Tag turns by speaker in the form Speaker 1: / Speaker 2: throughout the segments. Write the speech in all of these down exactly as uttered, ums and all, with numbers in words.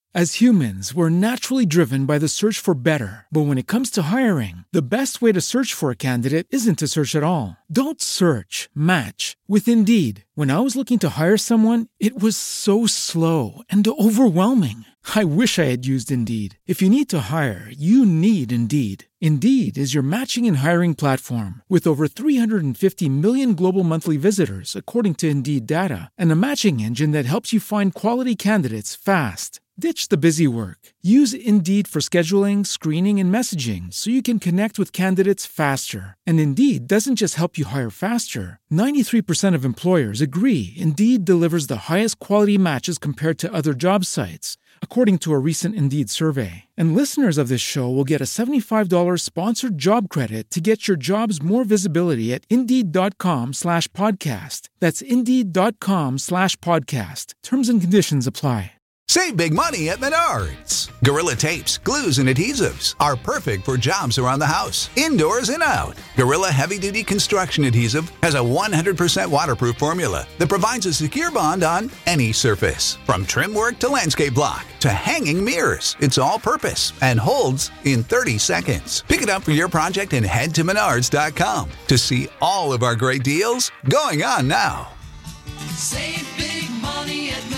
Speaker 1: As humans, we're naturally driven by the search for better. But when it comes to hiring, the best way to search for a candidate isn't to search at all. Don't search, match with Indeed. When I was looking to hire someone, it was so slow and overwhelming. I wish I had used Indeed. If you need to hire, you need Indeed. Indeed is your matching and hiring platform with over three hundred fifty million global monthly visitors, according to Indeed data, and a matching engine that helps you find quality candidates fast. Ditch the busy work. Use Indeed for scheduling, screening, and messaging so you can connect with candidates faster. And Indeed doesn't just help you hire faster. ninety-three percent of employers agree Indeed delivers the highest quality matches compared to other job sites, according to a recent Indeed survey. And listeners of this show will get a seventy-five dollars sponsored job credit to get your jobs more visibility at Indeed.com slash podcast. That's Indeed.com slash podcast. Terms and conditions apply.
Speaker 2: Save big money at Menards. Gorilla Tapes, glues, and adhesives are perfect for jobs around the house, indoors and out. Gorilla Heavy Duty Construction Adhesive has a one hundred percent waterproof formula that provides a secure bond on any surface. From trim work to landscape block to hanging mirrors, it's all purpose and holds in thirty seconds. Pick it up for your project and head to Menards dot com to see all of our great deals going on now.
Speaker 3: Save big money at Menards.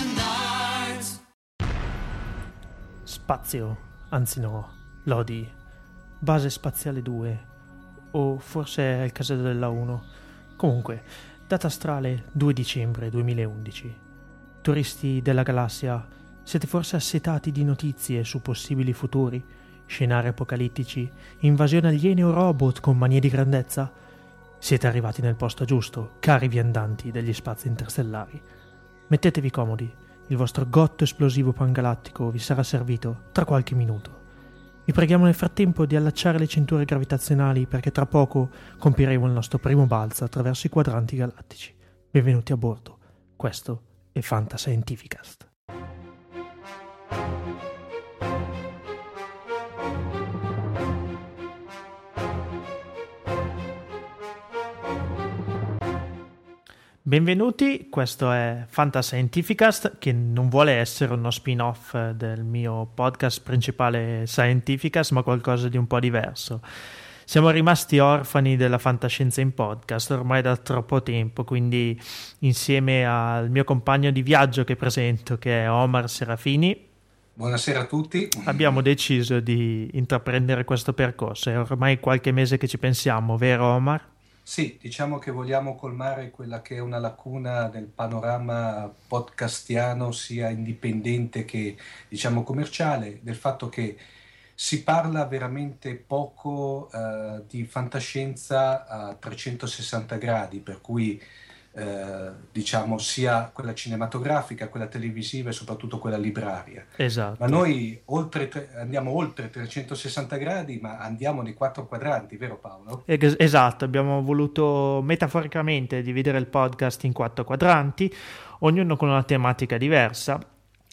Speaker 4: Spazio, anzi no, Lodi, Base Spaziale due, o forse è il caso della uno. Comunque, data astrale due dicembre duemilaundici. Turisti della galassia, siete forse assetati di notizie su possibili futuri, scenari apocalittici, invasione aliene o robot con manie di grandezza? Siete arrivati nel posto giusto, cari viandanti degli spazi interstellari. Mettetevi comodi. Il vostro gotto esplosivo pangalattico vi sarà servito tra qualche minuto. Vi preghiamo nel frattempo di allacciare le cinture gravitazionali perché tra poco compiremo il nostro primo balzo attraverso i quadranti galattici. Benvenuti a bordo. Questo è Fantascientificast. Benvenuti, questo è Fantascientificast, che non vuole essere uno spin-off del mio podcast principale Scientificast, ma qualcosa di un po' diverso. Siamo rimasti orfani della fantascienza in podcast ormai da troppo tempo, quindi insieme al mio compagno di viaggio che presento, che è Omar Serafini,
Speaker 5: buonasera a tutti,
Speaker 4: abbiamo deciso di intraprendere questo percorso. È ormai qualche mese che ci pensiamo, vero Omar?
Speaker 5: Sì, diciamo che vogliamo colmare quella che è una lacuna del panorama podcastiano, sia indipendente che, diciamo, commerciale, del fatto che si parla veramente poco eh, di fantascienza a trecentosessanta gradi, per cui eh, diciamo sia quella cinematografica, quella televisiva e soprattutto quella libraria.
Speaker 4: Esatto.
Speaker 5: Ma noi oltre, andiamo oltre trecentosessanta gradi, ma andiamo nei quattro quadranti, vero Paolo?
Speaker 4: Esatto, abbiamo voluto metaforicamente dividere il podcast in quattro quadranti, ognuno con una tematica diversa.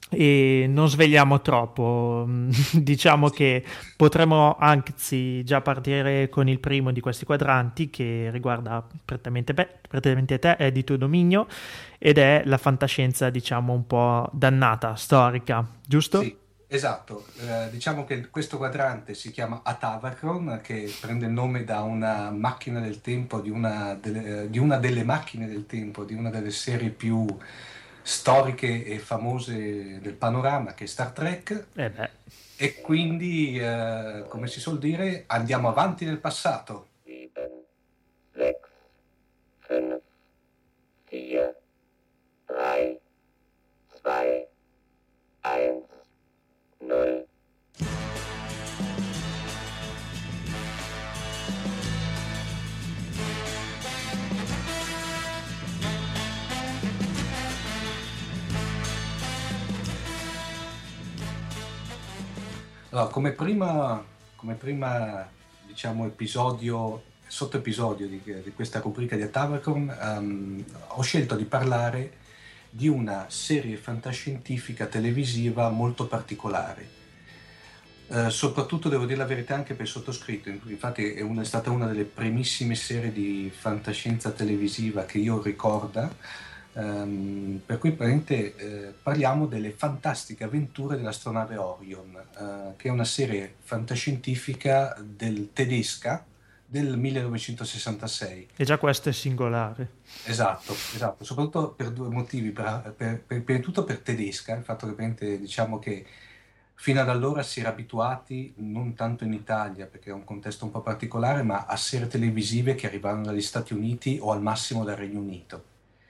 Speaker 4: E non svegliamo troppo, diciamo che potremmo anzi già partire con il primo di questi quadranti, che riguarda prettamente, beh, prettamente te, è di tuo dominio, ed è la fantascienza, diciamo, un po' dannata, storica, giusto?
Speaker 5: Sì, esatto. Eh, diciamo che questo quadrante si chiama Atavachron, che prende il nome da una macchina del tempo, di una delle, di una delle macchine del tempo, di una delle serie più storiche e famose del panorama, che è Star Trek.
Speaker 4: Eh beh.
Speaker 5: E quindi, eh, come si suol dire, andiamo avanti nel passato.
Speaker 6: sieben, sechs, fünf, vier, drei, zwei, eins, null.
Speaker 5: Allora, come prima, come prima diciamo, episodio, sottoepisodio di, di questa rubrica di Atavachron, um, ho scelto di parlare di una serie fantascientifica televisiva molto particolare. Uh, soprattutto, devo dire la verità, anche per il sottoscritto. Infatti è, una, è stata una delle primissime serie di fantascienza televisiva che io ricorda, Um, per cui praticamente eh, parliamo delle fantastiche avventure dell'astronave Orion, eh, che è una serie fantascientifica del, tedesca del millenovecentosessantasei.
Speaker 4: E già questo è singolare.
Speaker 5: Esatto, esatto, soprattutto per due motivi, per, per, per, prima di tutto per tedesca, il fatto che praticamente, diciamo che fino ad allora si era abituati, non tanto in Italia, perché è un contesto un po' particolare, ma a serie televisive che arrivavano dagli Stati Uniti o al massimo dal Regno Unito.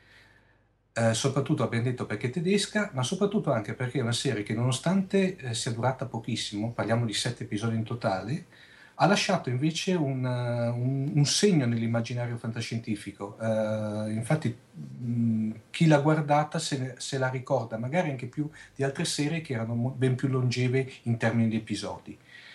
Speaker 5: Eh, soprattutto abbiamo detto perché è tedesca, ma soprattutto anche perché è una serie che nonostante eh, sia durata pochissimo, parliamo di sette episodi in totale, ha lasciato invece un, uh, un- un segno nell'immaginario fantascientifico. Eh, infatti mh, chi l'ha guardata se, ne- se la ricorda magari anche più di altre serie che erano mo- ben più longeve in termini di episodi.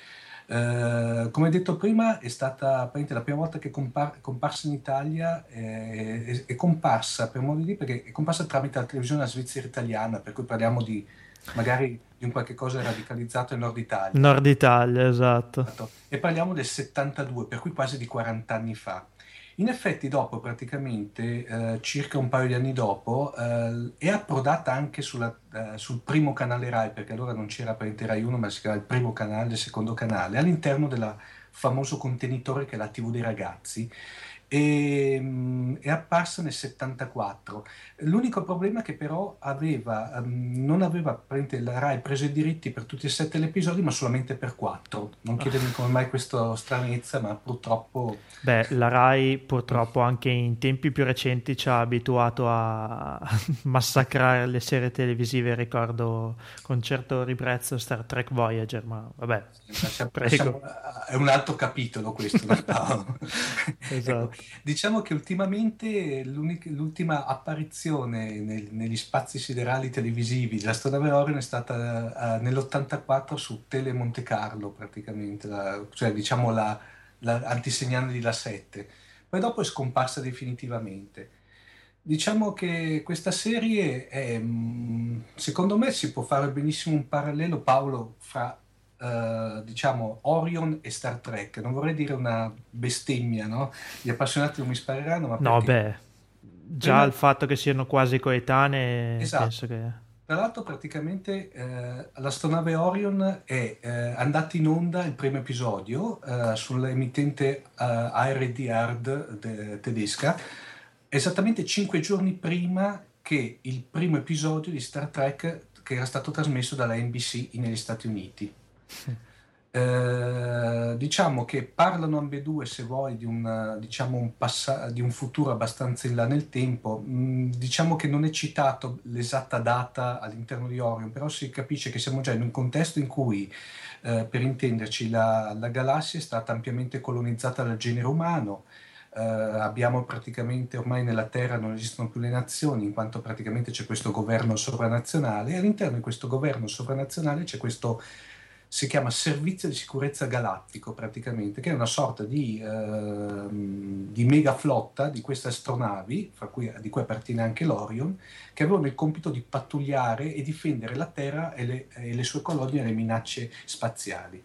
Speaker 5: Eh, come detto prima, è stata praticamente la prima volta che compar- è comparsa in Italia, eh, è, è comparsa per modo di dire perché è comparsa tramite la televisione svizzera italiana, per cui parliamo di magari di un qualche cosa radicalizzato in Nord Italia.
Speaker 4: Nord Italia, esatto.
Speaker 5: Esatto. E parliamo del settantadue, per cui quasi di quaranta anni fa. In effetti, dopo praticamente eh, circa un paio di anni dopo, eh, è approdata anche sulla- eh, sul primo canale Rai, perché allora non c'era praticamente Rai uno, ma si chiamava il primo canale, il secondo canale, all'interno del famoso contenitore che è la T V dei ragazzi. E, mm, è apparsa nel settantaquattro. L'unico problema è che però aveva, ehm, non aveva praticamente la Rai preso i diritti per tutti e sette gli episodi, ma solamente per quattro. Non chiedermi come mai questa stranezza, ma purtroppo
Speaker 4: Beh, la Rai purtroppo anche in tempi più recenti ci ha abituato a massacrare le serie televisive, ricordo con certo ribrezzo Star Trek Voyager, ma vabbè,
Speaker 5: lascia-
Speaker 4: prego.
Speaker 5: lasciamo- è un altro capitolo questo, in realtà. Ecco,
Speaker 4: Esatto.
Speaker 5: diciamo che ultimamente l'unica- l'ultima apparizione nel- negli spazi siderali televisivi della Strada Orion è stata eh, nell'ottantaquattro su Tele Monte Carlo, praticamente, la- cioè diciamo la, la antisegnale di La sette. Poi dopo è scomparsa definitivamente. Diciamo che questa serie è, mh, secondo me si può fare benissimo un parallelo, Paolo, fra eh, diciamo Orion e Star Trek. Non vorrei dire una bestemmia, no? Gli appassionati non mi spareranno, ma
Speaker 4: No,
Speaker 5: perché?
Speaker 4: beh, già
Speaker 5: Prima,
Speaker 4: il fatto che siano quasi coetanee, penso
Speaker 5: esatto.
Speaker 4: che...
Speaker 5: Tra l'altro, praticamente eh, l'astronave Orion è eh, andata in onda il primo episodio eh, sull'emittente eh, A R D Hard de- tedesca, esattamente cinque giorni prima che il primo episodio di Star Trek che era stato trasmesso dalla N B C negli Stati Uniti. Eh, diciamo che parlano ambedue, se vuoi, di un, diciamo, un, passa- di un futuro abbastanza in là nel tempo. Mm, diciamo che non è citato l'esatta data all'interno di Orion, però si capisce che siamo già in un contesto in cui, eh, per intenderci, la, la galassia è stata ampiamente colonizzata dal genere umano. Eh, abbiamo praticamente ormai nella Terra non esistono più le nazioni, in quanto praticamente c'è questo governo sovranazionale, e all'interno di questo governo sovranazionale c'è questo, si chiama Servizio di Sicurezza Galattico, praticamente, che è una sorta di, ehm, di mega flotta di queste astronavi, fra cui, di cui appartiene anche l'Orion, che avevano il compito di pattugliare e difendere la Terra e le, e le sue colonie dalle minacce spaziali.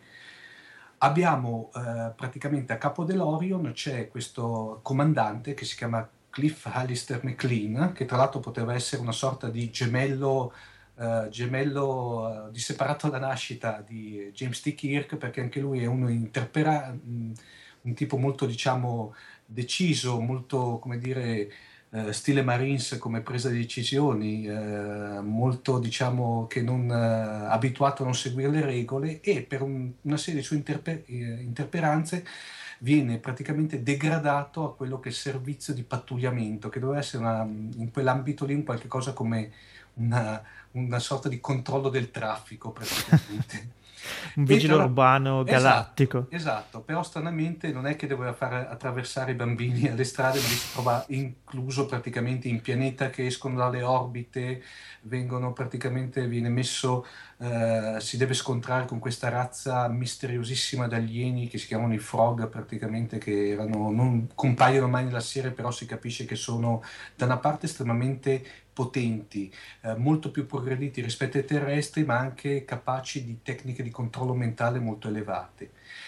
Speaker 5: Abbiamo eh, praticamente a capo dell'Orion c'è questo comandante che si chiama Cliff Alistair McLean, che tra l'altro poteva essere una sorta di gemello, eh, gemello eh, di separato alla nascita di James T. Kirk, perché anche lui è uno interpera- mh, un tipo molto, diciamo, deciso, molto, come dire, eh, stile Marines come presa di decisioni, eh, molto, diciamo, che non eh, abituato a non seguire le regole, e per un- una serie di sue interpe- eh, interperanze viene praticamente degradato a quello che è il servizio di pattugliamento, che doveva essere una- in quell'ambito lì un qualche cosa come una, una sorta di controllo del traffico praticamente.
Speaker 4: Un
Speaker 5: E
Speaker 4: vigile
Speaker 5: tra la-
Speaker 4: urbano
Speaker 5: Esatto,
Speaker 4: galattico.
Speaker 5: esatto, però stranamente non è che doveva fare attraversare i bambini alle strade, ma li si trova incluso praticamente in pianeta che escono dalle orbite, vengono praticamente, viene messo, eh, si deve scontrare con questa razza misteriosissima di alieni che si chiamano i Frog, praticamente, che erano, non compaiono mai nella serie, però si capisce che sono da una parte estremamente potenti, eh, molto più progrediti rispetto ai terrestri, ma anche capaci di tecniche di controllo mentale molto elevate.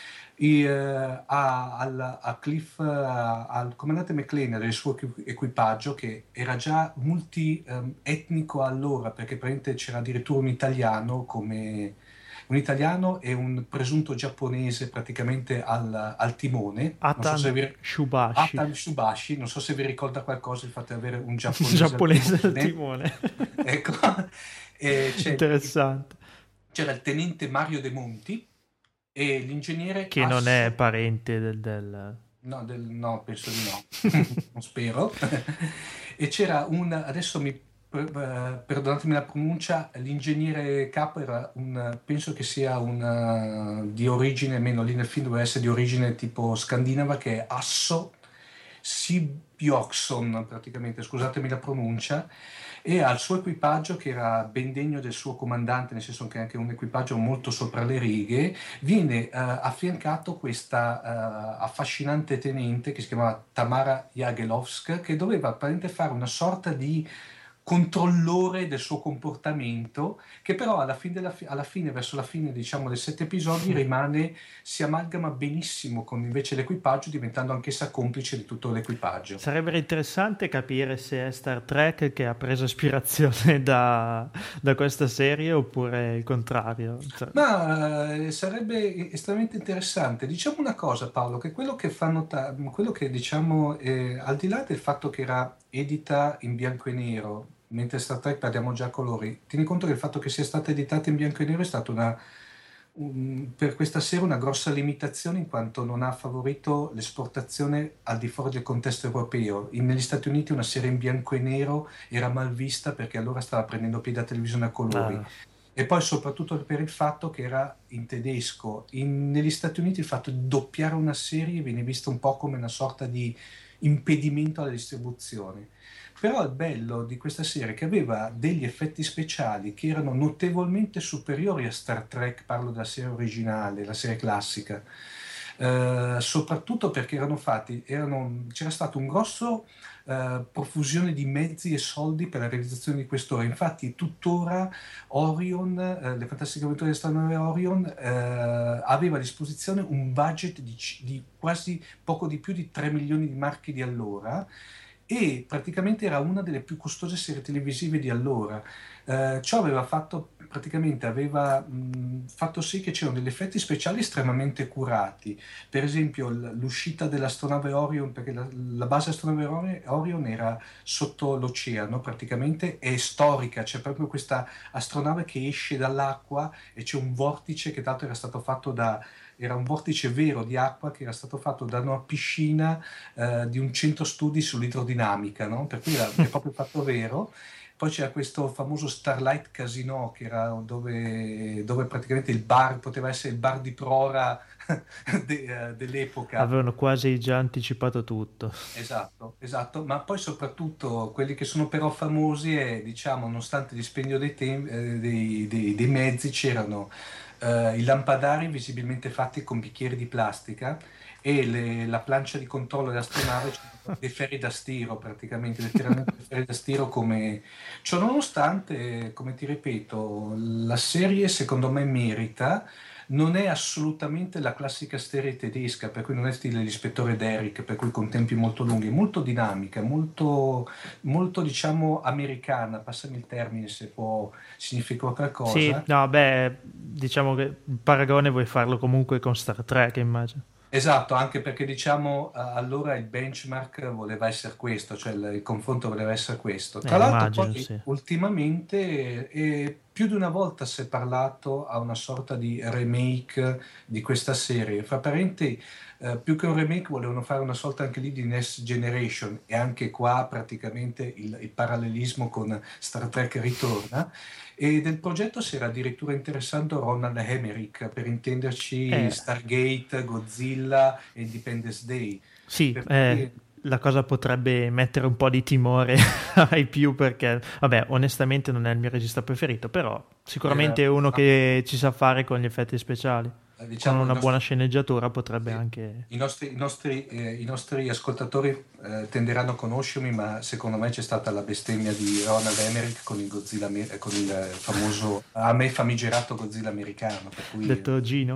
Speaker 5: I, eh, a, al- a Cliff, eh, al comandante McLean e del suo equi- equipaggio, che era già multi-etnico allora, perché praticamente c'era addirittura un italiano come un italiano e un presunto giapponese praticamente al, al timone. Non so se
Speaker 4: Atan
Speaker 5: vi,
Speaker 4: Shubashi,
Speaker 5: Atan Subashi, non so se vi ricorda qualcosa il fatto di avere un giapponese al
Speaker 4: giapponese al
Speaker 5: timone.
Speaker 4: timone.
Speaker 5: Ecco, e c'è il-
Speaker 4: Interessante.
Speaker 5: c'era il tenente Mario De Monti e l'ingegnere
Speaker 4: Che non è
Speaker 5: Asso.
Speaker 4: parente del... del...
Speaker 5: No, del- no, penso di no, non spero. E c'era un, adesso mi, per- perdonatemi la pronuncia, l'ingegnere capo era un, penso che sia un, eh, di origine, meno lì nel film doveva essere di origine tipo scandinava, che è Asso Sibjornsson, praticamente, scusatemi la pronuncia, e al suo equipaggio, che era ben degno del suo comandante, nel senso che è anche un equipaggio molto sopra le righe, viene eh, affiancato questa eh, affascinante tenente che si chiamava Tamara Jagelowska, che doveva praticamente fare una sorta di controllore del suo comportamento, che però alla fine, della fi- alla fine, verso la fine, diciamo, dei sette episodi, rimane, si amalgama benissimo con invece l'equipaggio, diventando anch'essa complice di tutto l'equipaggio.
Speaker 4: Sarebbe interessante capire se è Star Trek che ha preso ispirazione da, da questa serie oppure il contrario. Cioè,
Speaker 5: Ma eh, sarebbe estremamente interessante. Diciamo una cosa, Paolo, che quello che fa notare, quello che diciamo, eh, al di là del fatto che era edita in bianco e nero, mentre Star Trek parliamo già a colori, tieni conto che il fatto che sia stata editata in bianco e nero è stata una, un- per questa serie una grossa limitazione, in quanto non ha favorito l'esportazione al di fuori del contesto europeo. In- negli Stati Uniti una serie in bianco e nero era mal vista perché allora stava prendendo piede la televisione a colori.
Speaker 4: ah,
Speaker 5: E poi soprattutto per il fatto che era in tedesco. In- negli Stati Uniti il fatto di doppiare una serie viene visto un po' come una sorta di impedimento alla distribuzione. Però il bello di questa serie è che aveva degli effetti speciali che erano notevolmente superiori a Star Trek, parlo della serie originale, la serie classica. Eh, soprattutto perché erano fatti, erano- c'era stato un grosso eh, profusione di mezzi e soldi per la realizzazione di quest'ora. Infatti, tuttora Orion, eh, le fantastiche avventure di Astronaut Orion, eh, aveva a disposizione un budget di, ci- di quasi poco di più di tre milioni di marchi di allora, e praticamente era una delle più costose serie televisive di allora. Eh, ciò aveva fatto praticamente aveva mh, fatto sì che c'erano degli effetti speciali estremamente curati. Per esempio l- l'uscita dell'astronave Orion, perché la, la base astronave Ori- Orion era sotto l'oceano praticamente, è storica, c'è proprio questa astronave che esce dall'acqua e c'è un vortice che tanto era stato fatto da era un vortice vero di acqua che era stato fatto da una piscina eh, di un centro studi sull'idrodinamica, no? Per cui era, è proprio fatto vero. Poi c'era questo famoso Starlight Casino, che era dove, dove praticamente il bar poteva essere il bar di prora de- eh, dell'epoca.
Speaker 4: avevano quasi già anticipato tutto.
Speaker 5: Esatto, esatto, ma poi soprattutto quelli che sono però famosi e, diciamo, nonostante il dispendio dei, tem- eh, dei- dei- dei mezzi, c'erano eh, i lampadari visibilmente fatti con bicchieri di plastica, e le- la plancia di controllo dell'astronave, c'erano dei ferri da stiro praticamente, letteralmente dei ferri da stiro come... Ciò nonostante, come ti ripeto, la serie secondo me merita. Non è assolutamente la classica serie tedesca, per cui non è stile l'ispettore Derrick, per cui con tempi molto lunghi, è molto dinamica, molto, molto diciamo americana, passami il termine se può significare
Speaker 4: Sì,
Speaker 5: qualcosa.
Speaker 4: no, beh, diciamo che il paragone vuoi farlo comunque con Star Trek, immagino.
Speaker 5: Esatto, anche perché diciamo eh, allora il benchmark voleva essere questo, cioè il, il confronto voleva essere questo.
Speaker 4: Eh,
Speaker 5: Tra l'altro
Speaker 4: immagino,
Speaker 5: poi
Speaker 4: sì.
Speaker 5: ultimamente eh, più di una volta si è parlato a una sorta di remake di questa serie. Fra parenti, eh, più che un remake volevano fare una sorta anche lì di Next Generation, e anche qua praticamente il, il parallelismo con Star Trek ritorna. E del progetto si era addirittura interessato Ronald Emmerich, per intenderci
Speaker 4: Eh,
Speaker 5: Stargate, Godzilla e Independence Day.
Speaker 4: sì,
Speaker 5: Per
Speaker 4: eh,
Speaker 5: cui,
Speaker 4: la cosa potrebbe mettere un po' di timore ai più perché, vabbè, onestamente non è il mio regista preferito, però sicuramente
Speaker 5: eh,
Speaker 4: è uno
Speaker 5: ma,
Speaker 4: che ci sa fare con gli effetti speciali.
Speaker 5: eh,
Speaker 4: Con
Speaker 5: diciamo, i
Speaker 4: una buona
Speaker 5: nostri,
Speaker 4: sceneggiatura potrebbe
Speaker 5: sì,
Speaker 4: anche...
Speaker 5: i nostri, i nostri, eh, i nostri ascoltatori eh, tenderanno a conoscermi, ma secondo me c'è stata la bestemmia di Ronald Emmerich con il Godzilla, amer- con il famoso, a me famigerato Godzilla americano, per cui...
Speaker 4: Detto Gino?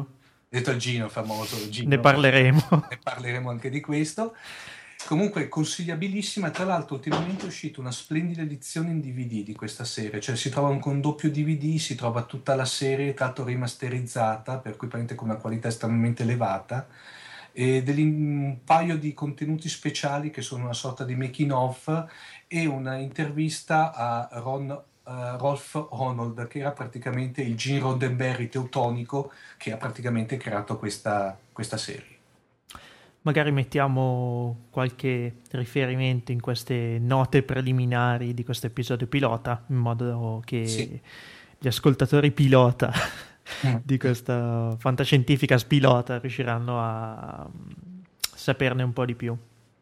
Speaker 5: detto il Gino famoso. Gino.
Speaker 4: Ne parleremo.
Speaker 5: Ne parleremo anche di questo. Comunque consigliabilissima, tra l'altro ultimamente è uscita una splendida edizione in D V D di questa serie, cioè si trova anche un doppio D V D, si trova tutta la serie, tra l'altro rimasterizzata, per cui praticamente con una qualità estremamente elevata, e degli- un paio di contenuti speciali che sono una sorta di making of e una intervista a Ron, eh, Rolf Honold, che era praticamente il Gene Roddenberry teutonico che ha praticamente creato questa, questa serie.
Speaker 4: Magari mettiamo qualche riferimento in queste note preliminari di questo episodio pilota, in modo che
Speaker 5: Sì.
Speaker 4: gli ascoltatori pilota
Speaker 5: Mm.
Speaker 4: di questa fantascientifica spilota riusciranno a saperne un po' di più. Io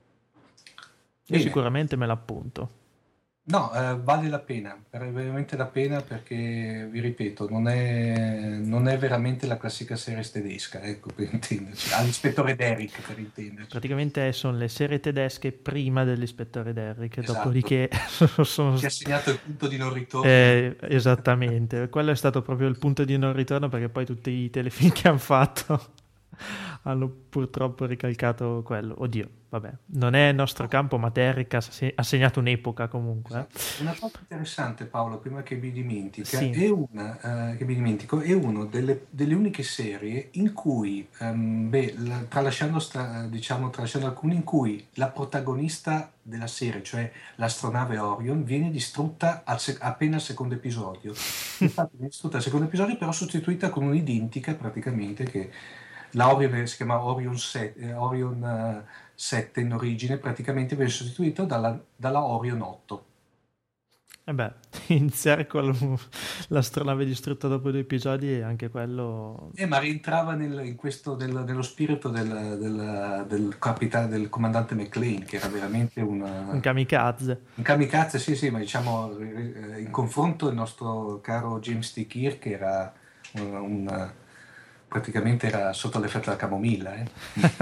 Speaker 5: Bene.
Speaker 4: sicuramente me l'appunto.
Speaker 5: No, eh, vale la pena, vale veramente la pena perché, vi ripeto, non è, non è veramente la classica serie tedesca, ecco, per intenderci, all'ispettore Derrick, per intenderci.
Speaker 4: Praticamente sono le serie tedesche prima dell'ispettore Derrick,
Speaker 5: Esatto.
Speaker 4: dopodiché sono...
Speaker 5: Ci ha segnato il punto di non ritorno.
Speaker 4: Eh, esattamente, quello è stato proprio il punto di non ritorno, perché poi tutti i telefilm che hanno fatto hanno purtroppo ricalcato quello. Oddio, vabbè, non è il nostro campo, ma Derrick ha, se- ha segnato un'epoca comunque. eh.
Speaker 5: Esatto. Una cosa interessante, Paolo, prima che mi dimentichi,
Speaker 4: Sì.
Speaker 5: è una, eh, che mi dimentico, è una delle, delle uniche serie in cui, ehm, beh, la- tralasciando, sta- diciamo, tralasciando alcuni, in cui la protagonista della serie, cioè l'astronave Orion, viene distrutta al sec- appena al secondo episodio. Infatti viene distrutta al secondo episodio, però sostituita con un'identica praticamente, che la Orion si chiama Orion sette, eh, Orion, eh, sette in origine, praticamente viene sostituita dalla, dalla Orion otto.
Speaker 4: E beh, iniziare con l- l'astronave distrutta dopo due episodi è anche quello...
Speaker 5: Eh, ma rientrava nel- in questo, del- nello spirito del, del, del capitano, del comandante McLean, che era veramente una-
Speaker 4: un kamikaze.
Speaker 5: un kamikaze, sì, sì, ma diciamo eh, in confronto il nostro caro James T. Kirk era un, un- praticamente era sotto l'effetto della camomilla. eh.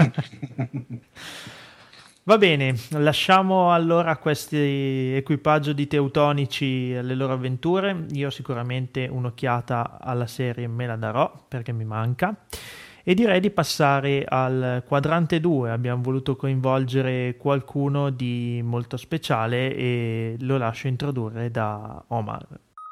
Speaker 4: Va bene, lasciamo allora questo equipaggio di teutonici alle loro avventure. Io sicuramente un'occhiata alla serie me la darò perché mi manca. E direi di passare al quadrante due. Abbiamo voluto coinvolgere qualcuno di molto speciale e lo lascio introdurre da Omar.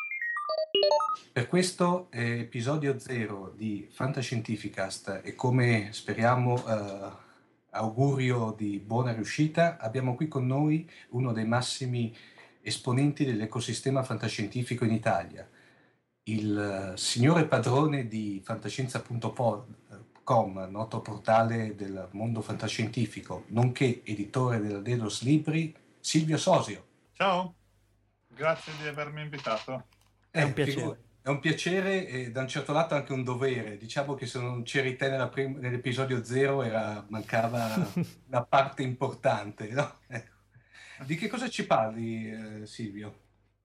Speaker 5: Per questo eh, episodio zero di Fantascientificast e come speriamo eh, augurio di buona riuscita, abbiamo qui con noi uno dei massimi esponenti dell'ecosistema fantascientifico in Italia, il eh, signore padrone di fantascienza punto com, noto portale del mondo fantascientifico, nonché editore della Delos Libri, Silvio Sosio.
Speaker 7: Ciao, grazie di avermi invitato.
Speaker 4: È un
Speaker 5: Eh,
Speaker 4: piacere.
Speaker 5: figu- È un piacere e da un certo lato anche un dovere. Diciamo che se non c'eri te nella prim- nell'episodio zero era, mancava una parte importante, no? Ecco. Di che cosa ci parli, eh, Silvio?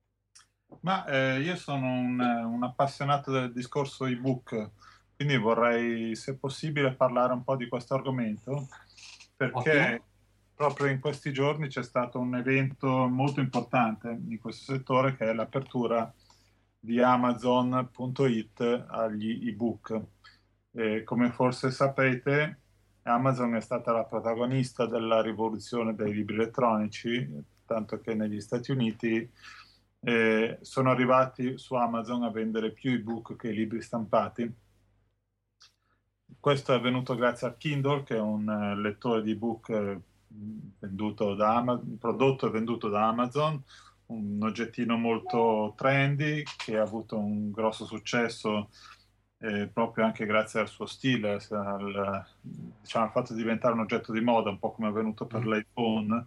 Speaker 7: Ma eh, io sono un, un appassionato del discorso ebook, quindi vorrei, se possibile, parlare un po' di questo argomento, perché
Speaker 5: Ottimo.
Speaker 7: proprio in questi giorni c'è stato un evento molto importante in questo settore, che è l'apertura di Amazon punto it agli ebook. E come forse sapete, Amazon è stata la protagonista della rivoluzione dei libri elettronici, tanto che negli Stati Uniti eh, sono arrivati su Amazon a vendere più ebook che libri stampati. Questo è avvenuto grazie al Kindle, che è un eh, lettore di ebook eh, venduto da Ama- prodotto e venduto da Amazon, un oggettino molto trendy che ha avuto un grosso successo eh, proprio anche grazie al suo stile, al, diciamo, al fatto di diventare un oggetto di moda, un po' come è avvenuto per l'iPhone.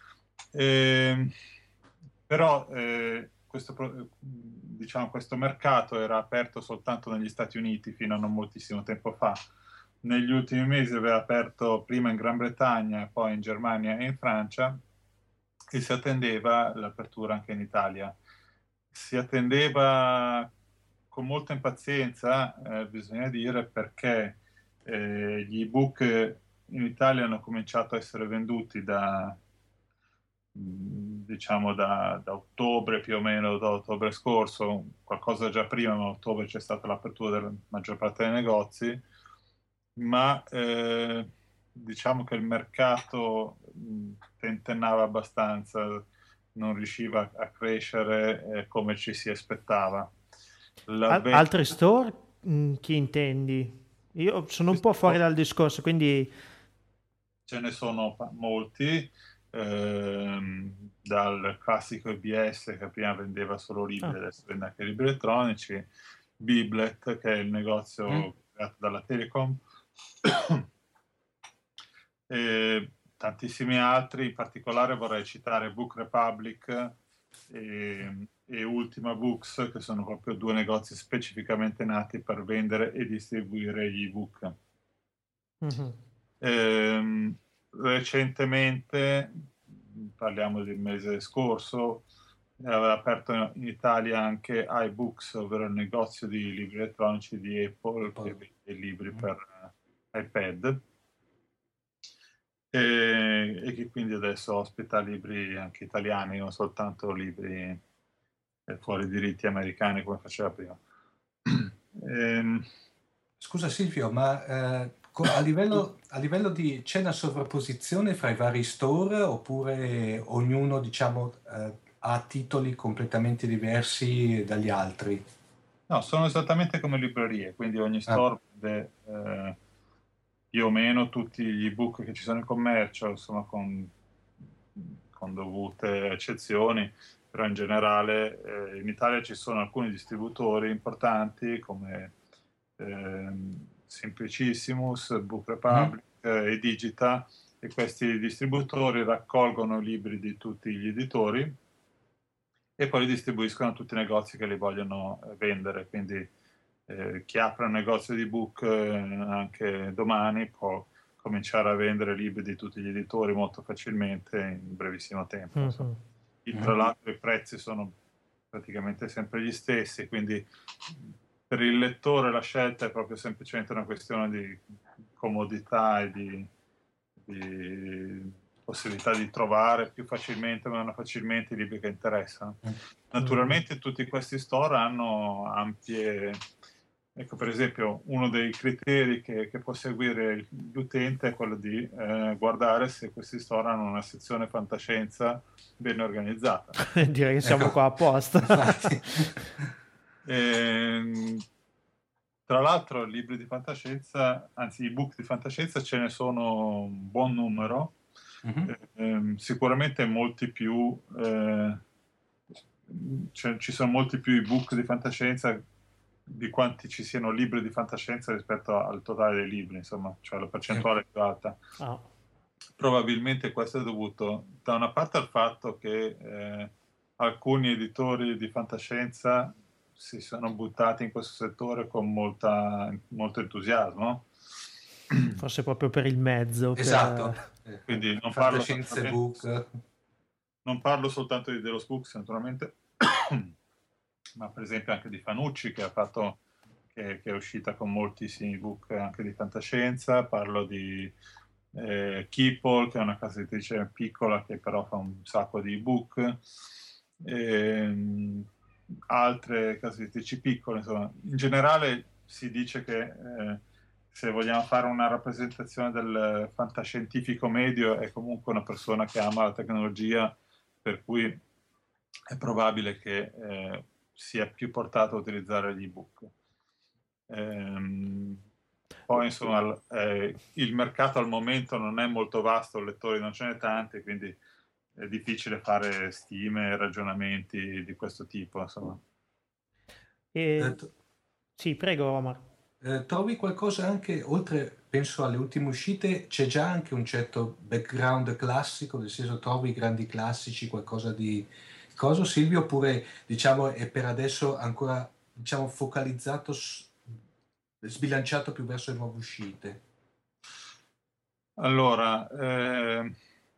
Speaker 7: Eh, però eh, questo, pro- diciamo, questo mercato era aperto soltanto negli Stati Uniti fino a non moltissimo tempo fa. Negli ultimi mesi aveva aperto prima in Gran Bretagna, poi in Germania e in Francia, e si attendeva l'apertura anche in Italia. Si attendeva con molta impazienza, eh, bisogna dire, perché eh, gli ebook in Italia hanno cominciato a essere venduti da, mh, diciamo, da, da ottobre più o meno, da ottobre scorso, qualcosa già prima, ma a ottobre c'è stata l'apertura della maggior parte dei negozi. ma eh, diciamo che il mercato mh, tentennava abbastanza, non riusciva a crescere eh, come ci si aspettava. La
Speaker 4: Al-
Speaker 7: ve-
Speaker 4: altri store? Mm, chi intendi? Io sono un po' fuori dal discorso, quindi
Speaker 7: Ce ne sono pa- molti, ehm, dal classico I B S che prima vendeva solo libri,
Speaker 4: ah,
Speaker 7: adesso vende anche libri elettronici, Biblet che è il
Speaker 5: Mm?
Speaker 7: negozio creato dalla Telecom, e tantissimi altri, in particolare vorrei citare Book Republic e, e Ultima Books, che sono proprio due negozi specificamente nati per vendere e distribuire gli ebook.
Speaker 4: mhm.
Speaker 7: Ehm, recentemente, parliamo del mese scorso, aveva aperto in Italia anche iBooks, ovvero il negozio di libri elettronici di Apple che
Speaker 5: Apple.
Speaker 7: vende libri
Speaker 5: Mm.
Speaker 7: per eh, iPad e, e che quindi adesso ospita libri anche italiani, non soltanto libri eh, fuori diritti americani come faceva prima. Ehm,
Speaker 5: Scusa Silvio, ma eh, co- a livello, a livello di c'è una sovrapposizione fra i vari store oppure ognuno, diciamo, eh, ha titoli completamente diversi dagli altri?
Speaker 7: No, sono esattamente come librerie, quindi ogni
Speaker 5: Ah,
Speaker 7: store vende eh, più o meno tutti gli ebook che ci sono in commercio, insomma con, con dovute eccezioni, però in generale eh, in Italia ci sono alcuni distributori importanti come ehm, Simplicissimus, Book
Speaker 5: mhm.
Speaker 7: Republic eh, e Digita, e questi distributori raccolgono i libri di tutti gli editori e poi li distribuiscono a tutti i negozi che li vogliono eh, vendere. Quindi eh, chi apre un negozio di book eh, anche domani può cominciare a vendere libri di tutti gli editori molto facilmente in brevissimo tempo. Insomma.
Speaker 4: Mhm.
Speaker 7: I- Tra
Speaker 5: Mhm.
Speaker 7: l'altro i prezzi sono praticamente sempre gli stessi, quindi per il lettore la scelta è proprio semplicemente una questione di comodità e di, di possibilità di trovare più facilmente o meno facilmente i libri che interessano. Naturalmente tutti questi store hanno ampie... Ecco, per esempio, uno dei criteri che, che può seguire l'utente è quello di eh, guardare se questi store hanno una sezione fantascienza ben organizzata.
Speaker 4: Direi che siamo
Speaker 5: Ecco,
Speaker 4: qua apposta.
Speaker 5: infatti.
Speaker 7: Ehm, tra l'altro, libri di fantascienza, anzi, ebook di fantascienza ce ne sono un buon numero,
Speaker 5: Mhm.
Speaker 7: ehm, sicuramente molti più, eh, cioè, ci sono molti più ebook di fantascienza di quanti ci siano libri di fantascienza rispetto al totale dei libri, insomma, cioè la percentuale è più alta.
Speaker 4: Ah,
Speaker 7: Probabilmente questo è dovuto da una parte al fatto che eh, alcuni editori di fantascienza si sono buttati in questo settore con molta, molto entusiasmo.
Speaker 4: forse proprio per il mezzo.
Speaker 5: Esatto.
Speaker 4: Per...
Speaker 5: Eh,
Speaker 7: Quindi non parlo
Speaker 5: Fantascienze
Speaker 7: solamente,
Speaker 5: book.
Speaker 7: non parlo soltanto di Delos Books, naturalmente, ma per esempio anche di Fanucci che ha fatto che, che è uscita con moltissimi book anche di fantascienza. Parlo di eh, Keeple, che è una casa editrice piccola che però fa un sacco di ebook, ehm, altre case editrici piccole, insomma. In generale si dice che eh, se vogliamo fare una rappresentazione del fantascientifico medio è comunque una persona che ama la tecnologia, per cui è probabile che eh, sia più portato a utilizzare gli ebook. Ehm, poi insomma l- eh, il mercato al momento non è molto vasto, lettori non ce n'è tanti, quindi è difficile fare stime e ragionamenti di questo tipo, insomma.
Speaker 5: Eh,
Speaker 4: E...
Speaker 5: t-
Speaker 4: Sì, prego, Omar.
Speaker 5: eh, trovi qualcosa anche, oltre, penso alle ultime uscite, c'è già anche un certo background classico, nel senso trovi grandi classici, qualcosa di... Cosa, Silvio? Oppure, diciamo, è per adesso ancora, diciamo, focalizzato, s- sbilanciato più verso le nuove uscite?
Speaker 7: Allora, eh,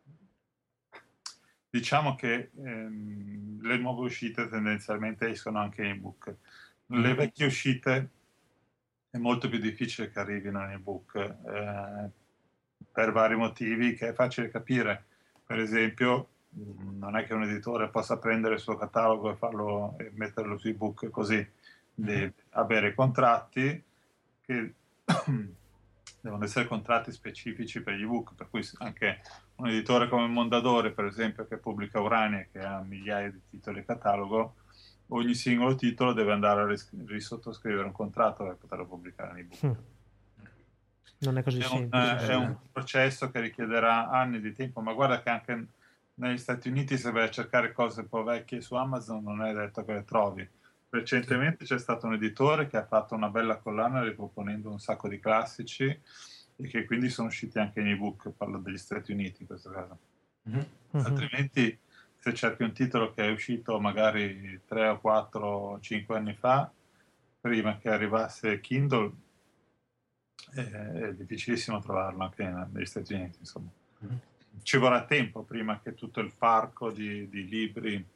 Speaker 7: diciamo che ehm, le nuove uscite tendenzialmente escono anche in ebook. Le
Speaker 5: Mhm.
Speaker 7: vecchie uscite è molto più difficile che arrivino in ebook eh, per vari motivi che è facile capire. Per esempio, mh, non è che un editore possa prendere il suo catalogo e farlo e metterlo su ebook così,
Speaker 5: Mhm.
Speaker 7: deve avere contratti che devono essere contratti specifici per gli ebook, per cui anche un editore come Mondadori, per esempio, che pubblica Urania, che ha migliaia di titoli in catalogo, ogni singolo titolo deve andare a ris- risottoscrivere un contratto per poterlo pubblicare in ebook.
Speaker 4: Mm. Non è così
Speaker 7: È un,
Speaker 4: semplice.
Speaker 7: è un processo che richiederà anni di tempo, ma guarda che anche negli Stati Uniti, se vai a cercare cose un po' vecchie su Amazon, non è detto che le trovi. Recentemente c'è stato un editore che ha fatto una bella collana riproponendo un sacco di classici e che quindi sono usciti anche in ebook. Parlo degli Stati Uniti in questo caso.
Speaker 5: Mhm.
Speaker 4: Mhm.
Speaker 7: Altrimenti, se cerchi un titolo che è uscito magari tre o quattro o cinque anni fa, prima che arrivasse Kindle, è, è difficilissimo trovarlo anche negli Stati Uniti, insomma.
Speaker 5: Mhm.
Speaker 7: Ci vorrà tempo prima che tutto il parco di, di libri